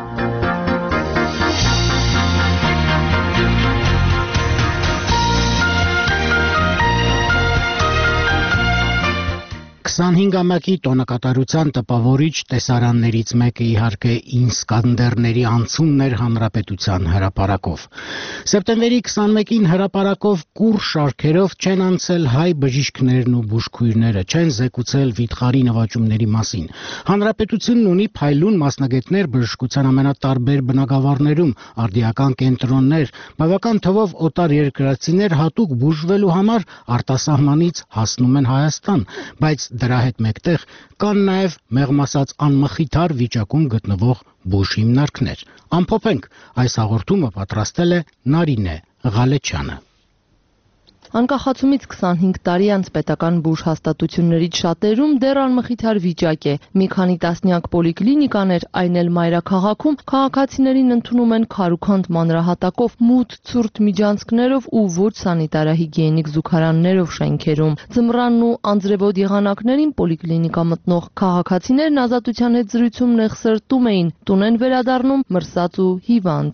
Հինգամյակի տոնակատարության տպավորիչ տեսարաններից մեկը իհարկե Իսկանդերների անցումն էր հանրապետության հրապարակով։ Սեպտեմբերի 21-ին հրապարակով կուռ շարքերով չեն անցել հայ բժիշկներն ու բուժքույրները, չեն զեկուցել վիթխարի նվաճումների մասին։ Հանրապետությունն ունի փայլուն մասնագետներ բժշկության ամենատարբեր բնագավառներում, արդիական կենտրոններ, բավական թվով օտար երկրացիներ հատուկ բուժվելու համար արտասահմանից հասնում են Հայաստան, բայց դրա հետ մեկտեղ կան նաև մեղմ ասած անմխիթար վիճակում գտնվող բուժ հիմնարկներ։ Ամփոփենք, այս հաղորդումը պատրաստել է Նարինե Ղալեչյանը։ Անկախացումից 25 տարի անց պետական բուժ հաստատություններից շատերում դեռ անմխիթար վիճակ է։ Մի քանի տասնյակ պոլիկլինիկաներ, այն էլ մայրաքաղաքում, քաղաքացիներին ընդունում են քարուքանդ մանրահատակով, մութ ցուրտ միջանցքներով ու ոչ սանիտարահիգիենիկ զուգարաններով շենքերում։ Ձմռանն ու անձրևոտ եղանակներին պոլիկլինիկա մտնող քաղաքացիներն Ազատության հետ զրույցում նեղսրտում էին, տուն են վերադառնում մրսած ու հիվանդ։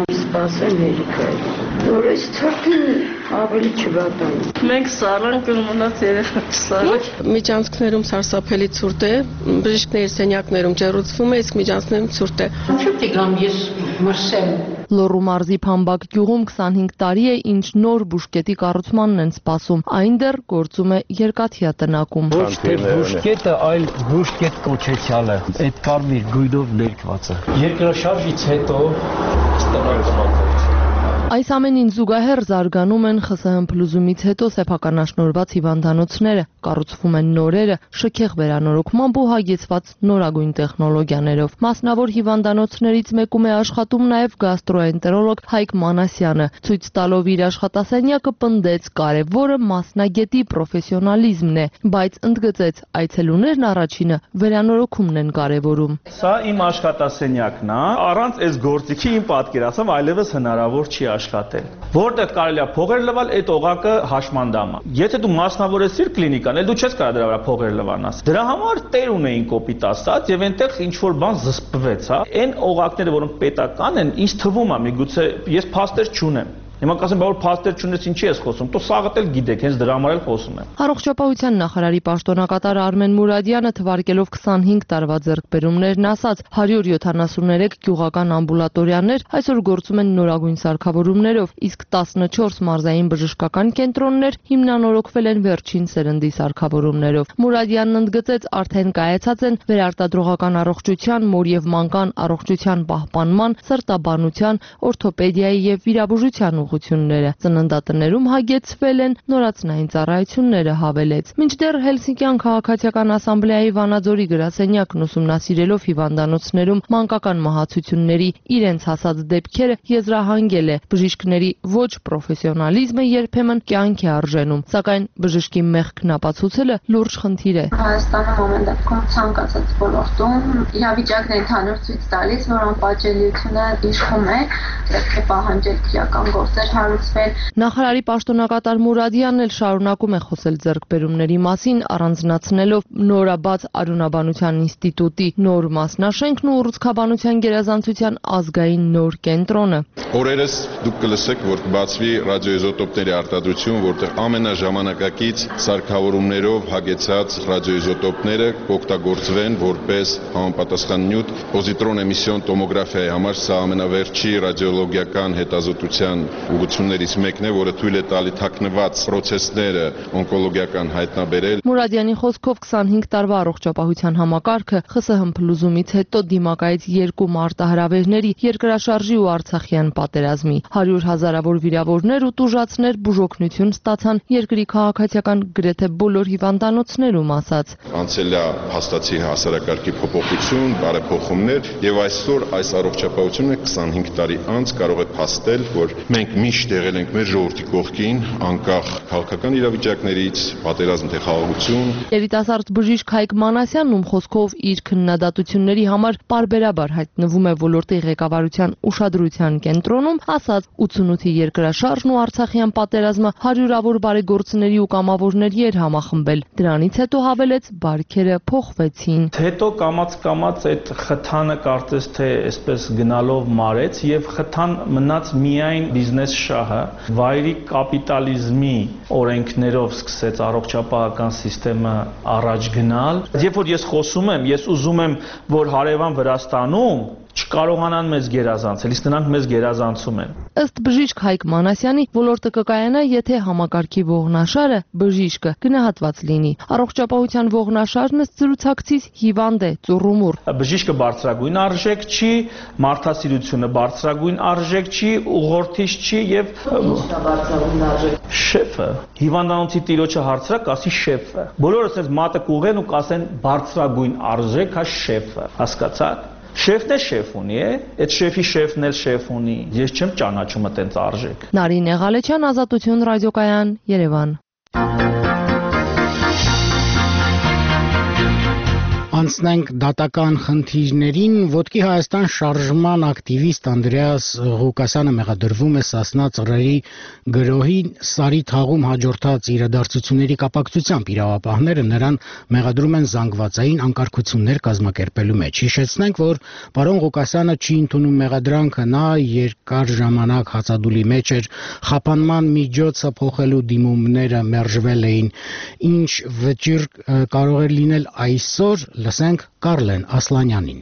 Ավելի չվատան։ Մենք սառան կլմունած երեխա չսառան։ Միջանցքներում սարսափելի ցուրտ է, բժիշկների սենյակներում ջեռուցվում է, իսկ միջանցքներում ցուրտ է։ Ինչու՞ դիգամ ես մրսեմ։ Լոռու մարզի Փամբակ գյուղում 25 տարի է, ինչ նոր բուժկետի կառուցմանն են սպասում։ Այն դեռ գործում է երկաթյա տնակում։ Ոչ թե բուժկետը, այլ բուժկետ կոչեցյալը, այդ կարմիր գույնով ներկվածը։ Երկրաշարժից հետո ստանալու Այս ամենին զուգահեռ զարգանում են ԽՍՀՄ փլուզումից հետո սեփականաշնորհված հիվանդանոցները, կառուցվում են նորերը, շքեղ վերանորոգմամբ ու հագեցված նորագույն տեխնոլոգիաներով։ Մասնավոր հիվանդանոցներից մեկում է աշխատում նաև գաստրոենտերոլոգ Հայկ Մանասյանը, ցույց տալով իր աշխատասենյակը պնդեց կարևորը մասնագետի պրոֆեսիոնալիզմն է, բայց ընդգծեց այցելուներն առաջինը վերանորոգումն են կարևորում։ Սա իմ աշխատասենյակն է, առանց այս գործիքի իմ պատկերացում այլևս հնարավոր չի աշխատել։ Որտեղ կարելի է փողեր լվալ, այդ օղակը հաշմանդամ է։ Եթե դու մասնավորեցիր կլինիկան, էլ դու չես կարող դրա վրա փողեր լվանաս։ Դրա համար տեր ունեին կոպիտ ասած, եւ այնտեղ ինչ որ բան զսպվեց, հա։ Այն օղակները, որոնք պետական են, ինձ թվում է, միգուցե ես փաստեր չունեմ։ Հիմա կասեմ, բա որ փաստեր չունես, ինչի ես խոսում։ Դու սաղդ էլ գիտեք, հենց դրա համար էլ խոսում եմ։ Առողջապահության նախարարի պաշտոնակատար Արմեն Մուրադյանը թվարկելով 25 տարվա ձեռքբերումներն ասաց, 173 գյուղական ամբուլատորիաներ այսօր գործում են նորագույն սարքավորումներով, իսկ 14 մարզային բժշկական կենտրոններ հիմնանորոգվել են վերջին սերնդի սարքավորումներով։ Մուրադյանն ընդգծեց, արդեն կայացած են վերարտադրողական առողջության, մոր եւ մանկան առողջության պահպանման, սրտաբանության, օրթոպեդիայի եւ վիրաբուժության ուղղությունները։ Ծննդատներում հագեցվել են նորածնային ծառայությունները, հավելեց։ Մինչդեռ Հելսինկյան քաղաքացիական ասամբլեայի Վանաձորի գրասենյակն ուսումնասիրելով հիվանդանոցներում մանկական մահացությունների իրենց հասած դեպքերը եզրահանգել է, բժիշկների ոչ պրոֆեսիոնալիզմը երբեմն կյանք է արժենում, սակայն բժշկի մեղքն ապացուցելը լուրջ խնդիր է։ Հայաստանում ամեն դեպքում ցանկացած ոլորտում իրավիճակն է ընդհանուր ցույց տալիս, որ անպատժելիությունը իշխում է, պետք է պահանջել քրեական գործ էր հարուցվել։ Նախարարի պաշտոնակատար Մուրադյանն էլ շարունակում է խոսել ձեռքբերումների մասին, առանձնացնելով նորաբաց Արյունաբանության ինստիտուտի նոր մասնաշենքն ու ռուսկաբանության գերազանցության ազգային նոր կենտրոնը։ Օրերս դուք կլսեք, որ կբացվի ռադիոիզոտոպների արտադրություն, որտեղ ամենաժամանակակից սարքավորումներով հագեցած ռադիոիզոտոպները կօգտագործվեն որպես համապատասխան նյութ պոզիտրոն էմիսիոն տոմոգրաֆիայի համար։ Սա ամենավերջի ռադիոլոգիական հետազոտության ուղղություններից մեկն է, որը թույլ է տալի թաքնված պրոցեսները օնկոլոգիական հայտնաբերել։ Մուրադյանի խոսքով 25 տարվա առողջապահության համակարգը ԽՍՀՄ փլուզումից հետո դիմակայեց երկու մարտահրավերների՝ երկրաշարժի ու Արցախյան պատերազմի։ 100 հազարավոր վիրավորներ ու տուժածներ բուժօգնություն ստացան երկրի քաղաքացիական գրեթե բոլոր հիվանդանոցներում ասաց։ Անցել է հաստատի հասարակարգի փոփոխություն, բարեփոխումներ եւ այսօր այս առողջապահությունը 25 տարի անց կարող է փաստել, որ մենք միշտ եղել ենք մեր ժողովրդի կողքին, անկախ քաղաքական իրավիճակներից, պատերազմ թե խաղաղություն։ Երիտասարդ բժիշկ Հայկ Մանասյանն ում խոսքով իր քննադատությունների համար պարբերաբար հայտնվում է ոլորտի ղեկավարության ուշադրության կենտրոնում, ասաց 88-ի երկրաշարժն ու Արցախյան պատերազմը հարյուրավոր բարեգործների ու կամավորների էր համախմբել։ Դրանից հետո հավելեց բարքերը փոխվեցին։ Հետո կամաց այդ խթանը կարծես թե այսպես գնալով մարեց եւ խթան մնաց միայն բիզնես շահը, վայրի կապիտալիզմի օրենքներով սկսեց առողջապահական համակարգը առաջ գնալ։ Երբ որ ես խոսում եմ, ես ուզում եմ, որ հարևան Վրաստանում չկարողանան մեզ գերազանցել, իսկ նրանք մեզ գերազանցում են։ Ըստ բժիշկ Հայկ Մանասյանի, ոլորտը կկայանա, եթե համակարգի ողնաշարը բժիշկը գնահատված լինի։ Առողջապահության ողնաշարն ըստ զրուցակցից հիվանդ է, ծուռումուռ։ Բժիշկը բարձրագույն արժեք չի, մարդասիրությունը բարձրագույն արժեք չի, ուղղորդիչ չի եւ բարձրագույն արժեք շեֆը։ Հիվանդանոցի տիրոջը հարցրակ, ասի շեֆը։ Բոլորս այս մատը կուղեն ու կասեն բարձրագույն արժեք հա շեֆը։ Հասկացաք։ Շեֆն է շեֆ ունի, այդ շեֆի շեֆն էլ շեֆ ունի։ Ես չեմ ճանաչում այդպես արժեք։ Նարինե Ղալեչյան, Ազատություն ռադիոկայան, Երևան։ Անցնենք դատական խնդիրներին, Ոտքի Հայաստան շարժման ակտիվիստ Անդրեաս Ղուկասյանը մեղադրվում է Սասնա ծռերի գրոհի Սարի թաղում հաջորդած իրադարձությունների կապակցությամբ։ Իրավապահները նրան մեղադրում են զանգվածային անկարգություններ կազմակերպելու մեջ։ Հիշեցնենք, որ պարոն Ղուկասյանը չի ընդունում մեղադրանքը, նա երկար ժամանակ հացադուլի մեջ էր, խափանման միջոցը փոխելու դիմումները մերժվել էին։ Ինչ վճիռ կարող է լինել այսօր, լսենք Կարլեն Ասլանյանին։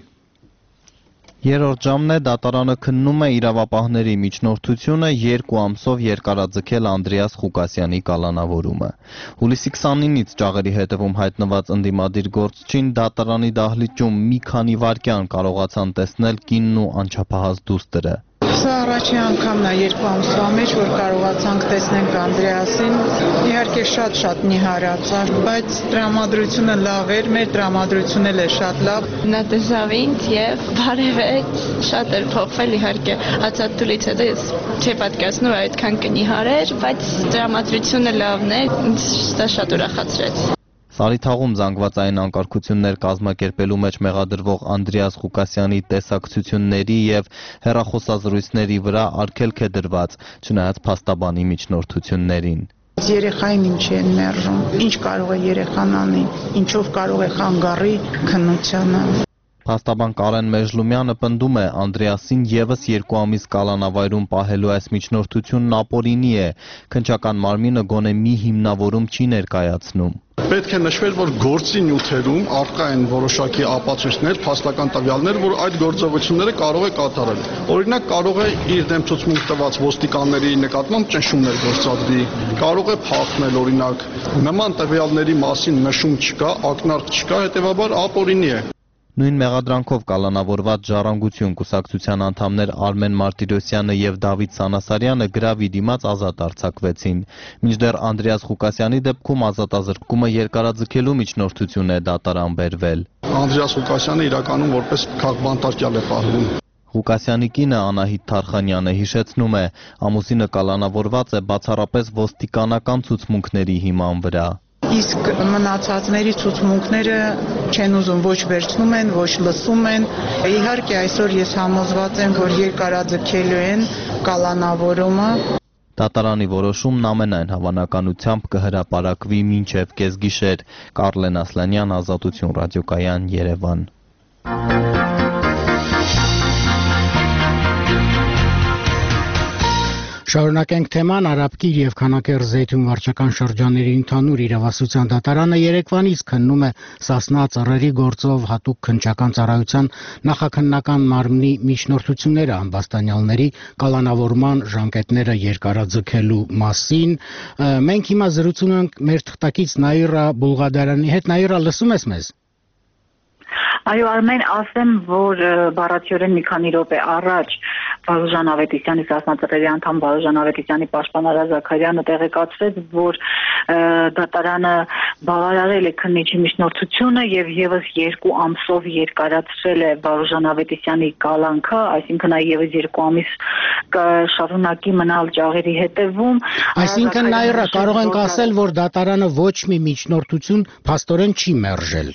Երրորդ ժամն է դատարանը քննում է իրավապահների միջնորդությունը 2 ամսով երկարաձգել Անդրեաս Ղուկասյանի կալանավորումը։ Հուլիսի 29-ից ճաղերի հետևում հայտնված ընդդիմադիր գործչին դատարանի դահլիճում մի քանի վայրկյան կարողացան տեսնել կինն ու անչափահաս դուստրը։ Սա առաջին անգամն է 2 ամսվա մեջ, որ կարողացանք տեսնենք Անդրեասին։ Իհարկե շատ նիհարած է, բայց տրամադրությունը լավ էր, մեր տրամադրությունն էլ է շատ լավ։ Նա տեսավ ինձ եւ բարևեց, շատ էր փոխվել իհարկե։ Հացադուլից հետո ես չի պատկերացնում, որ այդքան կնիհարեր, բայց տրամադրությունը լավն է, ինձ դա շատ ուրախացրեց։ Սարի թաղում զանգվածային անկարգություններ կազմակերպելու մեջ մեղադրվող Անդրեաս Ղուկասյանի տեսակցությունների եւ հեռախոսազրույցների վրա արգելք է դրված, չնայած փաստաբանի միջնորդություններին։ Երեխային ինչ են մերժում, ինչ կարող է երեխան անի, ինչով կարող է խանգարի քննությանը։ Փաստաբան Կարեն Մեժլումյանը պնդում է Անդրեասին եւս 2 ամիս կալանավայրում պահելու այս միջնորդությունն ապօրինի է, քննչական մարմինը գոնե մի հիմնավորում չի ներկայացնում։ Պետք է նշվել, որ գործի նյութերում առկա են որոշակի ապացույցներ, փաստական տվյալներ, որ այդ գործողությունները կարող է կատարել։ Օրինակ, կարող է իր դեմ ցուցմունք տված ոստիկանների նկատմամբ ճնշումներ գործադրի, կարող է փախնել, օրինակ, նման տվյալների մասին նշում չկա, ակնարկ չկա, հետեւաբար ապօրինի է։ Նույն մեղադրանքով կալանավորված Ժառանգություն կուսակցության անդամներ Արմեն Մարտիրոսյանը եւ Դավիթ Սանասարյանը գրավի դիմաց ազատ արձակվեցին։ Մինչդեռ Անդրեաս Ղուկասյանի դեպքում ազատազրկումը երկարաձգելու միջնորդություն է դատարան բերվել։ Անդրեաս Ղուկասյանը իրականում որպես քաղբանտարկյալ է պահվում։ Ղուկասյանի կինը Անահիտ Թարխանյանը հիշեցնում է, ամուսինը կալանավորված է բացառապես ոստիկանական ցուցմունքների հիման վրա։ Իսկ մնացածների ցուցմունքները չեն ուզում, ոչ վերցնում են, ոչ լսում են։ Իհարկե այսօր ես համոզված եմ, որ երկարաձգելու են կալանավորումը։ Դատարանի որոշումն ամենայն հավանականությամբ կհրապարակվի մինչև կեսգիշեր։ Կարլեն Ասլանյան, Ազատություն ռադիոկայան, Երևան։ Շարունակենք թեման Արաբկիր եւ Քանաքեռ Զեյթուն վարչական շրջանների ընդհանուր իրավասության դատարանը երեկվանից քննում է Սասնա ծռերի գործով հատուկ քննչական ծառայության նախաքննական մարմնի միջնորդությունները ամբաստանյալների կալանավորման ժամկետները երկարաձգելու մասին։ Մենք հիմա զրուցում ենք մեր թղթակից Նաիրա Բուլղադարյանի հետ։ Նաիրա, լսում ես մեզ։ Այո, Արմեն, ասեմ, որ բառացիորեն մի քանի րոպե առաջ Վարուժան Ավետիսյանի Սասնա ծռերի անդամ Վարուժան Ավետիսյանի պաշտպան Արա Զաքարյանը տեղեկացրեց, որ դատարանը բավարարել է քննիչի միջնորդությունը եւ եւս 2 ամսով երկարացրել է Վարուժան Ավետիսյանի կալանքը, այսինքն նա եւս 2 ամիս կշարունակի մնալ ճաղերի հետևում։ Այսինքն Նաիրա, կարող ենք ասել, որ դատարանը ոչ մի միջնորդություն փաստորեն չի մերժել։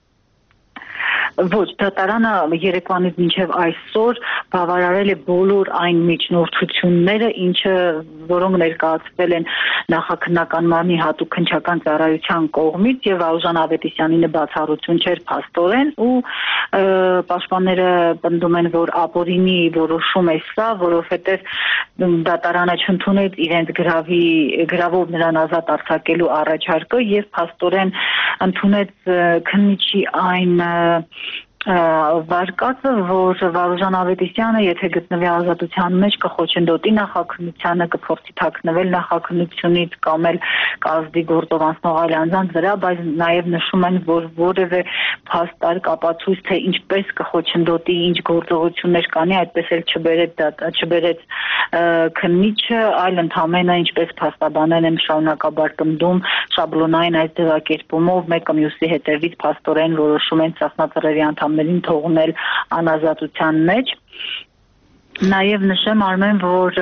Ոչ, դատարանը երեկվանից մինչև այսօր բավարարել է բոլոր այն միջնորդությունները, որոնք ներկայացվել են նախաքննական մարմնի հատուկ քննչական ծառայության կողմից եւ Վարուժան Ավետիսյանինը բացառություն չէր փաստորեն ու պաշտպանները պնդում են, որ ապօրինի որոշում է սա, որովհետեւ դատարանը չընդունեց իրենց գրավով նրան ազատ արձակելու առաջարկը եւ փաստորեն ընդունեց քննիչի այն վարկածը, որ Վարուժան Ավետիսյանը, եթե գտնվի ազատության մեջ, կխոչընդոտի նախաքննությանը, կփորձի թաքնվել նախաքննությունից կամ էլ կազդի գործով անցնող այլ անձանց վրա, բայց նաև նշում են, որ որևէ փաստար կապացույց, թե ինչպես կխոչընդոտի, ինչ գործողություններ կանի, այդպես էլ չբերեց քննիչը, այլ ընդամենը ինչպես փաստաբանեն են շարունակաբար պնդում շաբլոնային այս ձևակերպումով մեկը մյուսի հետևից փաստորեն որոշում են Սասնա ծռերի անդամներին թողնել անազատության մեջ։ Նաև նշեմ Արմեն, որ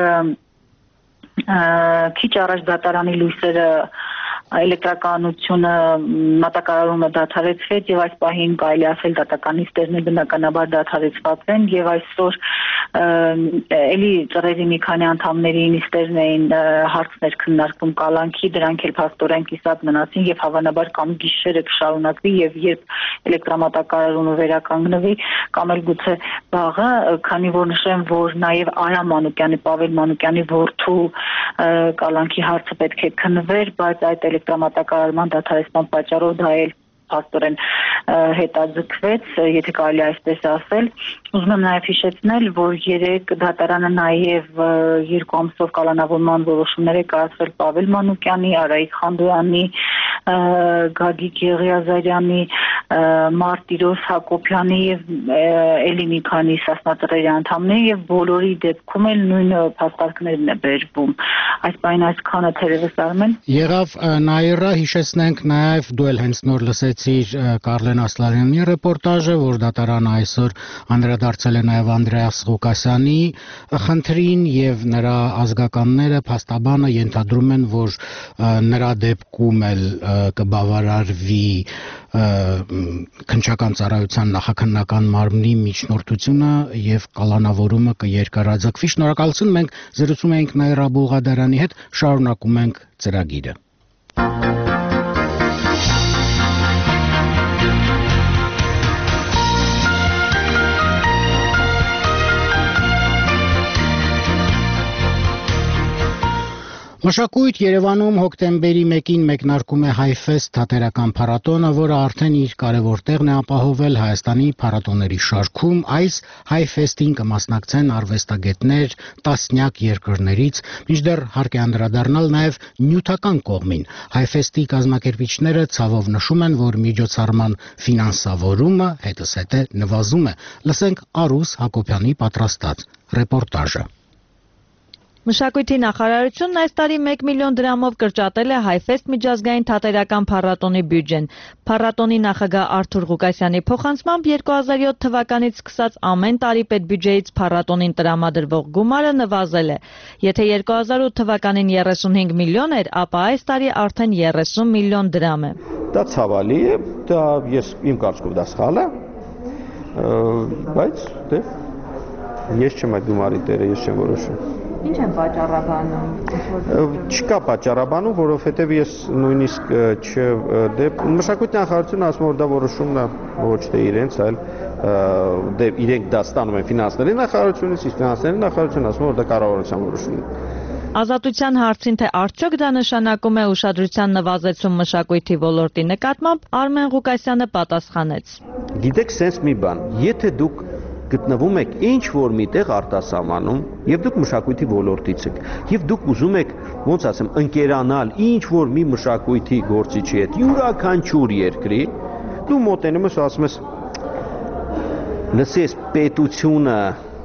քիչ առաջ դատարանի լույսերը էլեկտրականությունը մատակարարումը դադարեցվեց եւ այս պահին կարելի ասել դատական նիստերն բնականաբար դադարեցված են եւ այսօր էլի ծռերի մի քանի անդամների նիստերն էին հարցներ քննարկում կալանքի, դրանք էլ փաստորեն կիսատ մնացին եւ հավանաբար կամ գիշերը կշարունակվի եւ երբ էլեկտրամատակարարումը վերականգնվի կամ էլ գուցե վաղը, քանի որ նշեմ, որ նաեւ Արա Մանուկյանի, Պավել Մանուկյանի որդու կալանքի հարցը պետք է քննվեր, բայց այդ էլեկտրամատակարարման դադարեցման պատճառով դա էլ փաստորեն հետաձգվեց, եթե կարելի այսպես ասել։ Ուզում եմ նաև հիշեցնել, որ երեք դատարանը նաև 2 ամսով կալանավորման որոշումներ է կայացրել Պավել Մանուկյանի, Արայիկ Խանդոյանի, Գագիկ Եղիազարյանի, Մարտիրոս Հակոբյանի եւ էլի մի քանի Սասնա ծռերի անդամների եւ բոլորի դեպքում էլ նույն փաստարկներն է բերվում։ Այս բանը այսքանը թերևս Արմեն։ Եղավ Նաիրա, հիշեցնենք նաև դու էլ հենց նոր լսեցիր Կարլեն Ասլանյանի ռեպորտաժը, որ դատարանը այսօր անդրադարձել է նաև Անդրեաս Ղուկասյանի խնդրին եւ նրա ազգականները փաստաբանը ենթադրում են, որ նրա դեպքում էլ կբավարարվի քննչական ծառայության նախաքննական մարմնի միջնորդությունը եւ կալանավորումը կերկարաձգվի։ Շնորհակալություն, մենք զրուցում էինք Նաիրա Բուլղադարյանի հետ, շարունակում ենք ծրագիրը։ Մշակույթ Երևանում հոկտեմբերի 1-ին մեկնարկում է HiFest թատերական փառատոնը, որը արդեն իր կարևոր տեղն է ապահովել Հայաստանի փառատոների շարքում։ Այս HiFest-ին կմասնակցեն արվեստագետներ տասնյակ երկրներից, մինչդեռ հարկ է անդրադառնալ նաև նյութական կողմին։ HiFest-ի կազմակերպիչները ցավով նշում են, որ միջոցառման ֆինանսավորումը հետզհետե նվազում է։ Լսենք Արուս Հակոբյանի պատրաստած ռեպորտաժը։ Մշակույթի նախարարությունն այս տարի 1 միլիոն դրամով կրճատել է HiFest միջազգային թատերական փառատոնի բյուջեն։ Փառատոնի նախագահ Արթուր Ղուկասյանի փոխանցմամբ 2007 թվականից սկսած ամեն տարի պետբյուջեից փառատոնին տրամադրվող գումարը նվազել է։ Եթե 2008 թվականին 35 միլիոն էր, ապա այս տարի արդեն 30 միլիոն դրամ է։ Դա ցավալի է, դա իմ կարծիքով դա սխալ է, բայց դե ես չեմ այդ գումարի տերը, ես չեմ որոշում։ Ինչ են պատճառաբանում։ Չկա պատճառաբանում, որովհետև ես նույնիսկ մշակույթի նախարարությունը ասում որ դա որոշումն է ոչ թե իրենց, այլ իրենք դա ստանում են ֆինանսների նախարարությունից, իսկ ֆինանսների նախարարությունը ասում որ դա կառավարության որոշումն է։ Ազատության հարցին, թե արդյոք դա նշանակում է ուշադրության նվազեցում մշակույթի ոլորտի նկատմամբ, Արմեն Ղուկասյանը պատասխանեց. Գիտեք, սենց մի բան, եթե դուք գտնվում եք ինչ-որ միտեղ արտասահմանում եւ դուք մշակույթի ոլորտից եք եւ դուք ուզում եք, ոնց ասեմ, ընկերանալ ինչ-որ մի մշակույթի գործիչի հետ յուրաքանչյուր երկրի, դու մոտենում ես ու ասում ես. լսես, պետությունը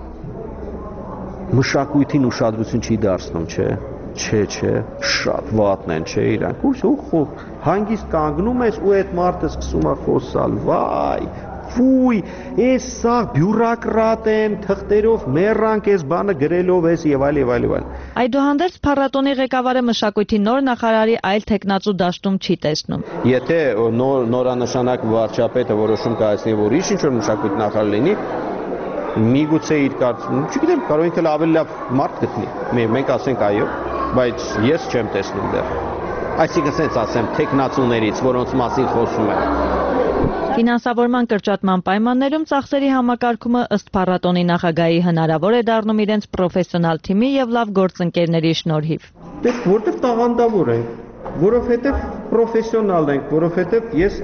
մշակույթին ուշադրություն չի դարձնում, չէ, շատ վատն են, չէ, իրանք, ու հանգիստ կանգնում ես ու այդ մարդը սկսում է խոսալ, վայ, ֆույ, ես սա բյուրոկրատ եմ, թղթերով մեռանք, ես բանը գրելով ես եւ այլ եւ այլ եւ այլ։ Այդուհանդերձ փառատոնի ղեկավարը մշակույթի նոր նախարարի այլ թեկնածու դաշտում չի տեսնում։ Եթե նորանշանակ վարչապետը որոշում կայացնի, որ ինչ-որ մշակույթի նախարար լինի, միգուցե իր կարծում, չգիտեմ, կարող ինքը ավելի լավ մարդ գտնի։ Մենք ասենք այո, բայց ես չեմ տեսնում դեռ։ Այսինքն ասենց ասեմ, տեխնացուներից, որոնց մասին խոսում եմ։ Ֆինանսավորման կրճատման պայմաններում ծախսերի համակարգումը ըստ փառատոնի նախագահի հնարավոր է դառնում իրենց պրոֆեսիոնալ թիմի եւ լավ գործընկերների շնորհիվ։ Որտեղ տաղանդավոր ենք, որովհետեւ պրոֆեսիոնալ ենք, որովհետեւ ես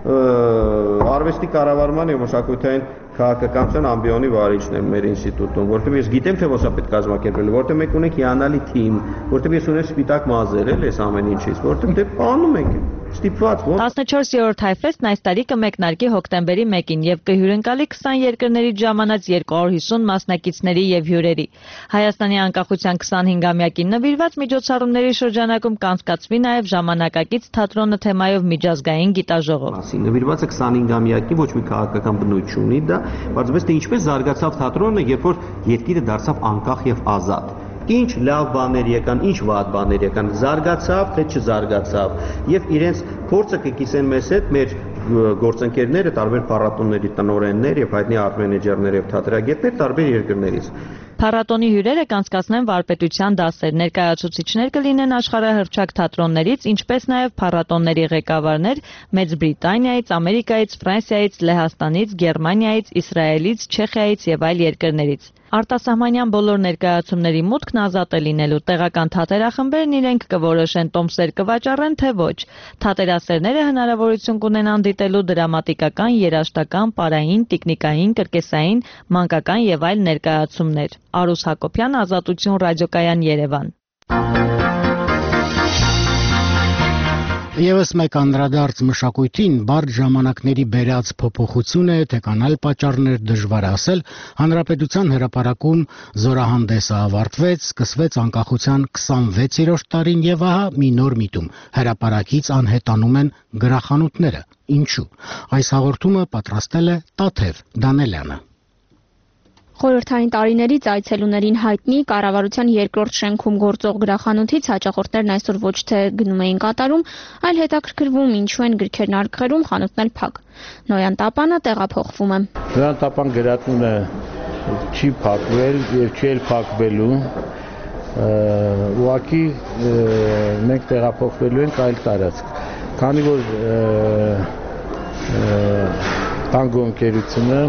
արվեստի կառավարման եւ մշակութային քաղաքականության ամբիոնի վարիչն եմ մեր ինստիտուտում, որտեղ ես գիտեմ թե ոնց է պետք կազմակերպել, որտեղ մենք ունենք հիանալի թիմ, որտեղ ես ունեմ սպիտակ մազեր, այս ամեն ինչից, որտեղ դե անում ենք ստիպված 14-րդ Հայֆեստն այս տարի կմեկնարկի հոկտեմբերի 1-ին եւ կհյուրընկալի 20 երկրներից ժամանած 250 մասնակիցների եւ հյուրերի։ Հայաստանի անկախության 25-ամյակին նվիրված միջոցառումների շրջանակում կանցկացվի նաեւ ժամանակակից թատրոնը թեմայով միջազգային գիտաժողով։ Նվիրված է 25-ամյակի, ոչ մի քաղաքական բնույթ չունի դա, բայց թե ինչպես զարգացավ թատրոնը, երբ որ երկիրը դարձավ անկախ եւ ազատ։ Ինչ լավ բաներ եկան, ինչ վատ բաներ եկան, զարգացավ, թե չզարգացավ եւ իրենց փորձը կկիսեն մեզ հետ մեր գործընկերները, տարբեր փառատոների տնօրեններ եւ հայտնի արտ-մենեջերներ եւ թատերագետներ տարբեր երկրներից։ Փառատոնի հյուրերը կանցկացնեն վարպետության դասեր, ներկայացուցիչներ կլինեն աշխարհահռչակ թատրոններից, ինչպես նաև փառատոնների ղեկավարներ Մեծ Բրիտանիայից, Ամերիկայից, Ֆրանսիայից, Լեհաստանից, Գերմանիայից, Իսրայելից, Չեխիայից եւ այլ երկրներից։ Արտասահմանյան բոլոր ներկայացումների մուտքն ազատ է լինելու, տեղական թատերախմբերն իրենք կորոշեն տոմսեր կվաճառեն, թե ոչ։ Թատերասերները հնարավորություն կունենան դիտելու դրամատիկական, երաժշտական, պարային, տիկնիկային, կրկեսային, մանկական եւ այլ ներկայացումներ։ Արուս Հակոբյան, Ազատություն ռադիոկայան, Երևան։ Եվս մեկ անդրադարձ մշակույթին բարդ ժամանակների բերած փոփոխություն է, թե կան այլ պատճառներ դժվար է ասել, Հանրապետության հրապարակում զորահանդեսը ավարտվեց, սկսվեց անկախության 26-րդ տարին եւ ահա մի նոր միտում, հրապարակից անհետանում են գրախանութները։ Ինչու՞։ Այս հաղորդումը պատրաստել է Տաթև Դանելյանը։ Խորհրդային տարիներից այցելուներին հայտնի կառավարության երկրորդ շենքում գործող գրախանութից հաճախորդներն այսօր ոչ թե գնում էին կատարում, այլ հետաքրքրվում ինչու են գրքերն արգելում, խանութն էլ փակ։ Նոյան Տապանը տեղափոխվում է։ Նոյան Տապան գրատունը չի փակվել եւ չի էլ փակվելու։ Ուղղակի մենք տեղափոխվելու ենք այլ տարածք, քանի որ տանգո ընկերությունը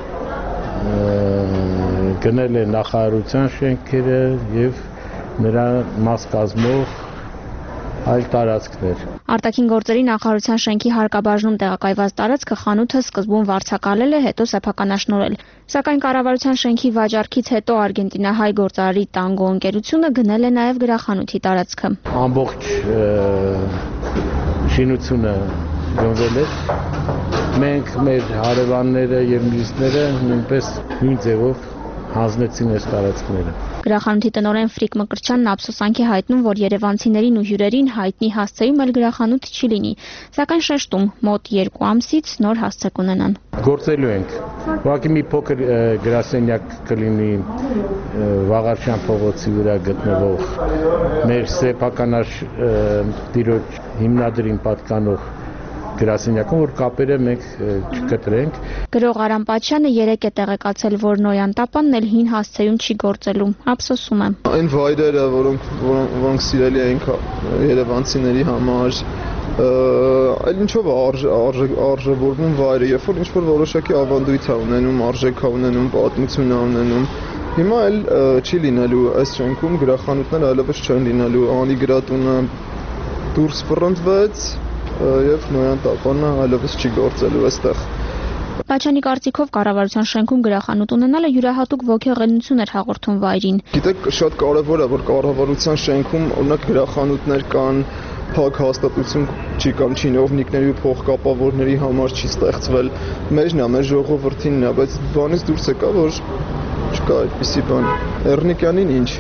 գնել է նախարարության շենքերը եւ նրա մաս կազմող այլ տարածքներ։ Արտաքին գործերի նախարարության շենքի հարկաբաժնում տեղակայված տարածքը խանութը սկզբում վարձակալել է, հետո սեփականաշնորհել։ Սակայն կառավարության շենքի վաճառքից հետո արգենտինահայ գործարարի տանգո ընկերությունը գնել է նաեւ գրախանութի տարածքը։ Ամբողջ շինությունը գնվել է։ Մենք մեր հարևանները եւ մյուսները նույնպես նույն ձևով հանձնեցին այս տարածքները։ Գրախանութի տնօրեն Ֆրիկ Մկրտչյանն ափսոսանք է հայտնում, որ երևանցիներին ու հյուրերին հայտնի հասցեում էլ գրախանութ չի լինի, սակայն շեշտում մոտ 2 ամսից նոր հասցե կունենան։ Գործելու ենք։ Ուղղակի մի փոքր գրասենյակ կլինի Վաղարշյան փողոցի վրա գտնվող մեր սեփականաշ տիրոջ հիմնադրին պատկանող գրասենյակում, որ կապերը մենք չկտրենք։ Գրող Արամ Պաչյանը երեկ է տեղեկացել, որ Նոյան տապանն էլ հին հասցեում չի գործելու, ափսոսում է։ Այն վայրերը, որոնք սիրելի են երևանցիների համար, այլ ինչով արժևորվում վայրը, երբ որ ինչ-որ որոշակի ավանդույթ է ունենում, արժեք է ունենում, պատմություն է ունենում։ Հիմա էլ չի լինելու այս շենքում, գրախանութները այլևս չեն լինելու, Անի գրատունը դուրս բռնցվեց եւ Նոյան տապանը այլևս չի գործելու այստեղ։ Պաչյանի կարծիքով կառավարության շենքում գրախանութ ունենալը յուրահատուկ ոգեղենություն էր հաղորդում վայրին։ Գիտեք, շատ կարևոր է, որ կառավարության շենքում օրինակ գրախանութներ կան, փակ հաստատություն չի կամ չինովնիկների ու փոխկապավորների համար չի ստեղծվել։ Մեջն է, մեր ժողովրդինն է, բայց բանից դուրս եկա, որ չկա այդպիսի բան։ Էռնիկյանին ինչ,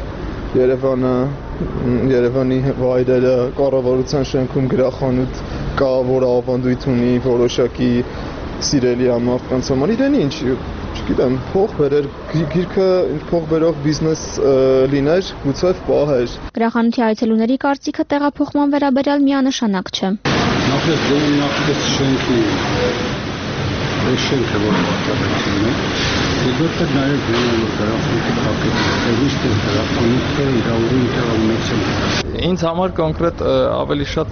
Երևանի վայրերը, կառավարության շենքում գրախանութ կա, որը ավանդույթ ունի որոշակի սիրելի մարդկանց համար, իրեն ինչ, չգիտեմ, փող բերեր, գիրքը փող բերող բիզնես լիներ, գուցե պահեր։ Գրախանութի այցելուների կարծիքը տեղափոխման վերաբերյալ միանշանակ չէ։ Նախապես շենքի շենքը որ պատահեցին է, դեպի նաև գրախանութի փակեցին, գրախանութը իրավունք Ինձ համար կոնկրետ ավելի շատ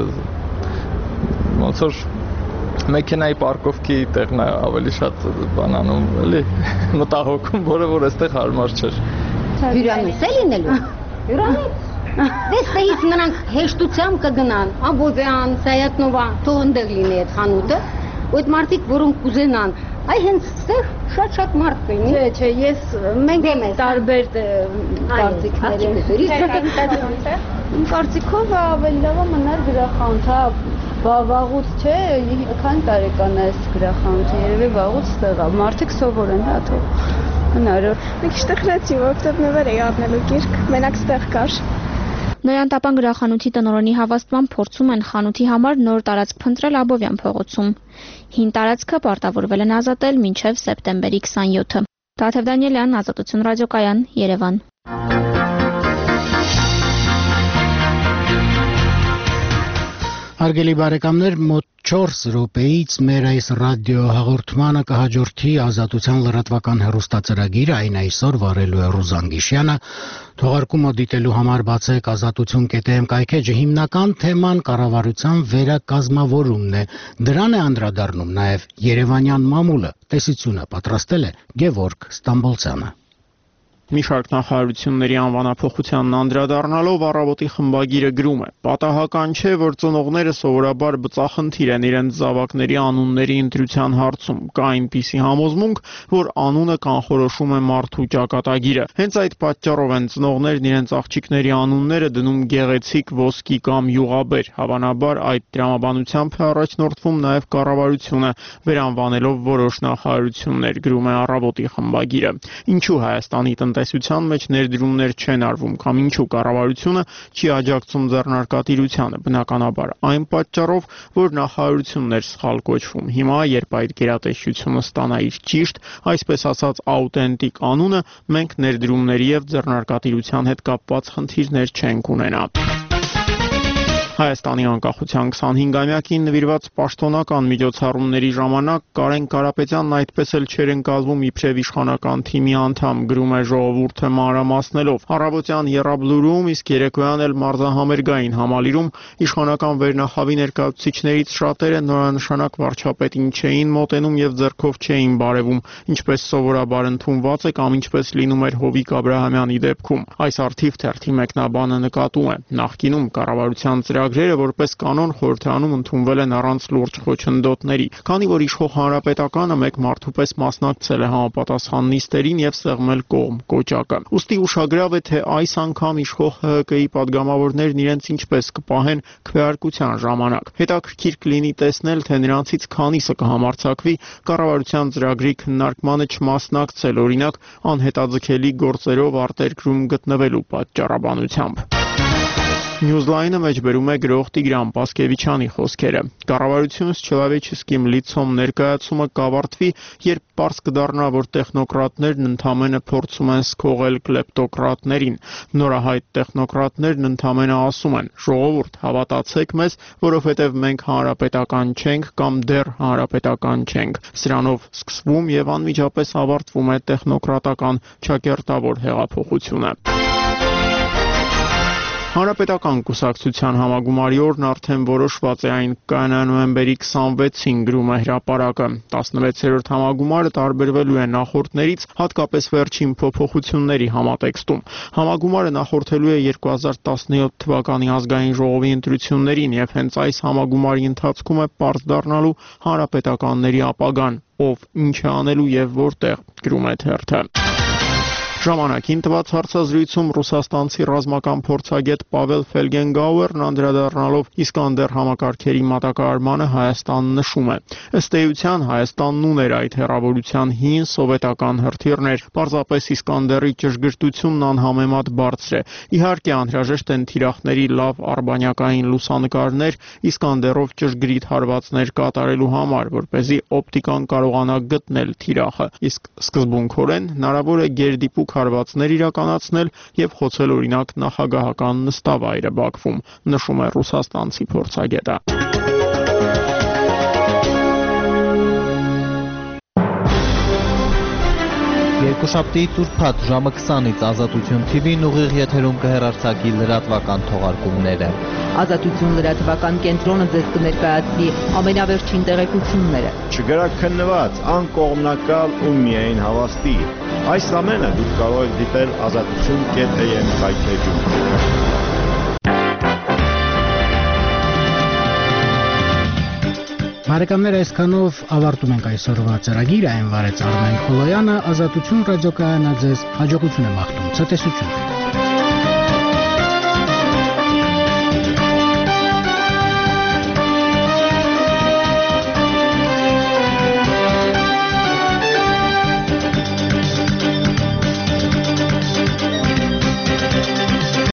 ոնց որ մեքենայի պարկովքի տեղն է ավելի շատ բանանում, էլի մտահոգում, որ այստեղ հարմար չէր։ Հյուրանոց է լինելու։ Հյուրանոց։ Դեստեից նրանք հեշտությամբ կգնան, Աբովյան, Սայատնովա, թող ընդեղ լինի այդ խանութը, ու այդ մարդիկ, որոնք կուզենան, այ հենց ստեղ շատ մարդ կլինի։ Չէ, մենք տարբեր կարծիքներ ենք։ Իմ կարծիքով ավելի լավ է մնար գրախանութը, վաղուց չէ, քանի տարեկան է այս գրախանութը, երևի վաղուց ստեղ է, մարդիկ սովոր են, հա թող հնարավոր։ Մենք շտեղրեցի, որովհետև նվեր էի առնելու գիրք, մենակ ստեղ կար։ Նոյան տապան գրախանութի տնօրենի հավաստման փորձում են խանութի համար նոր տարածք փնտրել Աբովյան փողոցում։ Հին տարածքը պարտավորվել են ազատել մինչև սեպտեմբերի 27-ը։ Տաթև Դանիելյան, Ազատություն ռադիոկայան, Երևան։ Հարգելի բարեկամներ, մոտ 4 րոպեից մեր այս ռադիո հաղորդմանը կհաջորդի Ազատության լրատվական հեռուստածրագիրը, այն այսօր վարելու է Ռուզան Գիշյանը։ Թողարկումը դիտելու համար բացեք azatutun.am կայքեջը, հիմնական թեման կառավարության վերակազմավորումն է։ Դրան է անդրադառնում նաև Երևանյան մամուլը։ Տեսությունը պատրաստել է Գևորգ Ստամբոլցյանը։ Մի շարք նախարարությունների անվանափոխությանն անդրադառնալով առավոտի խմբագիրը գրում է. Պատահական չէ, որ ծնողները սովորաբար բծախնդիր են իրենց զավակների անունների ընտրության հարցում։ Կա այնպիսի համոզմունք, որ անունը կանխորոշում է մարդու ճակատագիրը։ Հենց այդ պատճառով են ծնողներն իրենց աղջիկների անունները դնում գեղեցիկ, ոսկի կամ յուղաբեր։ Հավանաբար այդ տրամաբանությամբ է առաջնորդվում նաև կառավարությունը, վերանվանելով որոշ նախարարություններ, գրում է առավոտի խմբագիրը։ Ինչու Հայաստանի տնտեսության մեջ ներդրումներ չեն արվում կամ ինչու կառավարությունը չի աջակցում ձեռնարկատիրությանը, բնականաբար այն պատճառով, որ նախարարությունն էր սխալ կոչվում։ Հիմա, երբ այդ գերատեսչությունը ստանա իր ճիշտ, այսպես ասած աուտենտիկ անունը, մենք ներդրումների եւ ձեռնարկատիրության հետ կապված խնդիրներ չենք ունենա։ Հայաստանի անկախության 25-ամյակին նվիրված պաշտոնական միջոցառումների ժամանակ Կարեն Կարապետյանն այդպես էլ չէր ընկալվում իբրև իշխանական թիմի անդամ, գրում է Ժողովուրդը մանրամասնելով։ Առավոտյան եռաբլուրում, իսկ երեկոյան էլ մարզահամերգային համալիրում իշխանական վերնախավի ներկայացուցիչներից շատերը նորանշանակ վարչապետին չէին մոտենում եւ ձեռքով չէին բարևում, ինչպես սովորաբար ընդունված է կամ ինչպես լինում էր Հովիկ Աբրահամյանի դեպքում։ Այս արդիվ թերթի մեկնաբանը նկատում է. նախկինում կառավարության ծրագրերը որպես կանոն խորհրդարանում ընդունվել են առանց լուրջ խոչընդոտների, քանի որ իշխող հանրապետականը մեկ մարդու պես մասնակցել է համապատասխան նիստերին եւ սեղմել կողմ կոճակը։ Ուստի ուշագրավ է, թե այս անգամ իշխող ՀՀԿ-ի падգամավորներն իրենց ինչպես կպահեն քվեարկության ժամանակ։ Հետաքրքիր կլինի տեսնել, թե նրանցից քանիսը կհամարձակվի կառավարության ծրագրի քննարկմանը չմասնակցել, օրինակ անհետաձգելի գործերով արտերկրում գտնվելու պատճառաբանությամբ։ Newsline-ը մեջբերում է գրող Տիգրան Պասկևիչյանի խոսքերը։ Կառավարությունից չլավեչիսկիմ լիցոմ ներկայացումը կավարտվի, երբ պարզ կդառնա, որ տեխնոկրատներն ընդամենը փորձում են սքողել կլեպտոկրատներին։ Նորահայտ տեխնոկրատներն ընդամենը ասում են. «Ժողովուրդ, հավատացեք մեզ, որովհետև մենք հանրապետական չենք կամ դեռ հանրապետական չենք»։ Սրանով սկսվում եւ անմիջապես ավարտվում է տեխնոկրատական ճակերտավոր հեղափոխությունը։ Հանրապետական կուսակցության համագումարի օրն արդեն որոշված է, այն կայանա նոյեմբերի 26-ին, գրում է հրապարակը։ 16-րդ համագումարը տարբերվելու է նախորդներից, հատկապես վերջին փոփոխությունների համատեքստում։ Համագումարը նախորդելու է 2017 թվականի ազգային ժողովի ընտրություններին եւ հենց այս համագումարի ընթացքում է պարզ դառնալու հանրապետականների ապագան, ով ինչ է անելու եւ որտեղ, գրում է թերթը։ Ժամանակին տված հարցազրույցում ռուսաստանցի ռազմական փորձագետ Պավել Ֆելգենգաուերն անդրադառնալով Իսկանդեր համակարգերի մատակարարմանը Հայաստան նշում է. ըստ էության Հայաստանն ուներ այդ հեռավորության հին սովետական հրթիռներ, պարզապես Իսկանդերի ճշգրտությունն անհամեմատ բարձր է։ Իհարկե անհրաժեշտ են թիրախների լավ արբանյակային լուսանկարներ Իսկանդերով ճշգրիտ հարվածներ կատարելու համար, որպեսզի օպտիկան կարողանա գտնել թիրախը, իսկ սկզբունքորեն հնարավոր է գերդիպուկ հարվածներ իրականացնել եւ խոցել օրինակ նախագահական նստավայրը Բաքվում, նշում է ռուսաստանցի փորձագետը։ Երկուշաբթի ուրբաթ ժամը 20-ից Ազատություն TV-ն ուղիղ եթերում կհեռարձակի լրատվական թողարկումները։ Ազատություն լրատվական կենտրոնը ձեզ կներկայացնի ամենավերջին տեղեկությունները։ Չգրաքննված, անկողմնակալ ու միայն հավաստի։ Այս ամենը դուք կարող եք դիտել azatutun.am հայթեջում։ Բարեկամներ, այսքանով ավարտում ենք այսօրվա ծրագիրը, այն վարեց Արմեն Խոլոյանը, Ազատություն ռադիոկայանը ձեզ հաջողություն է մաղթում, ցտեսություն։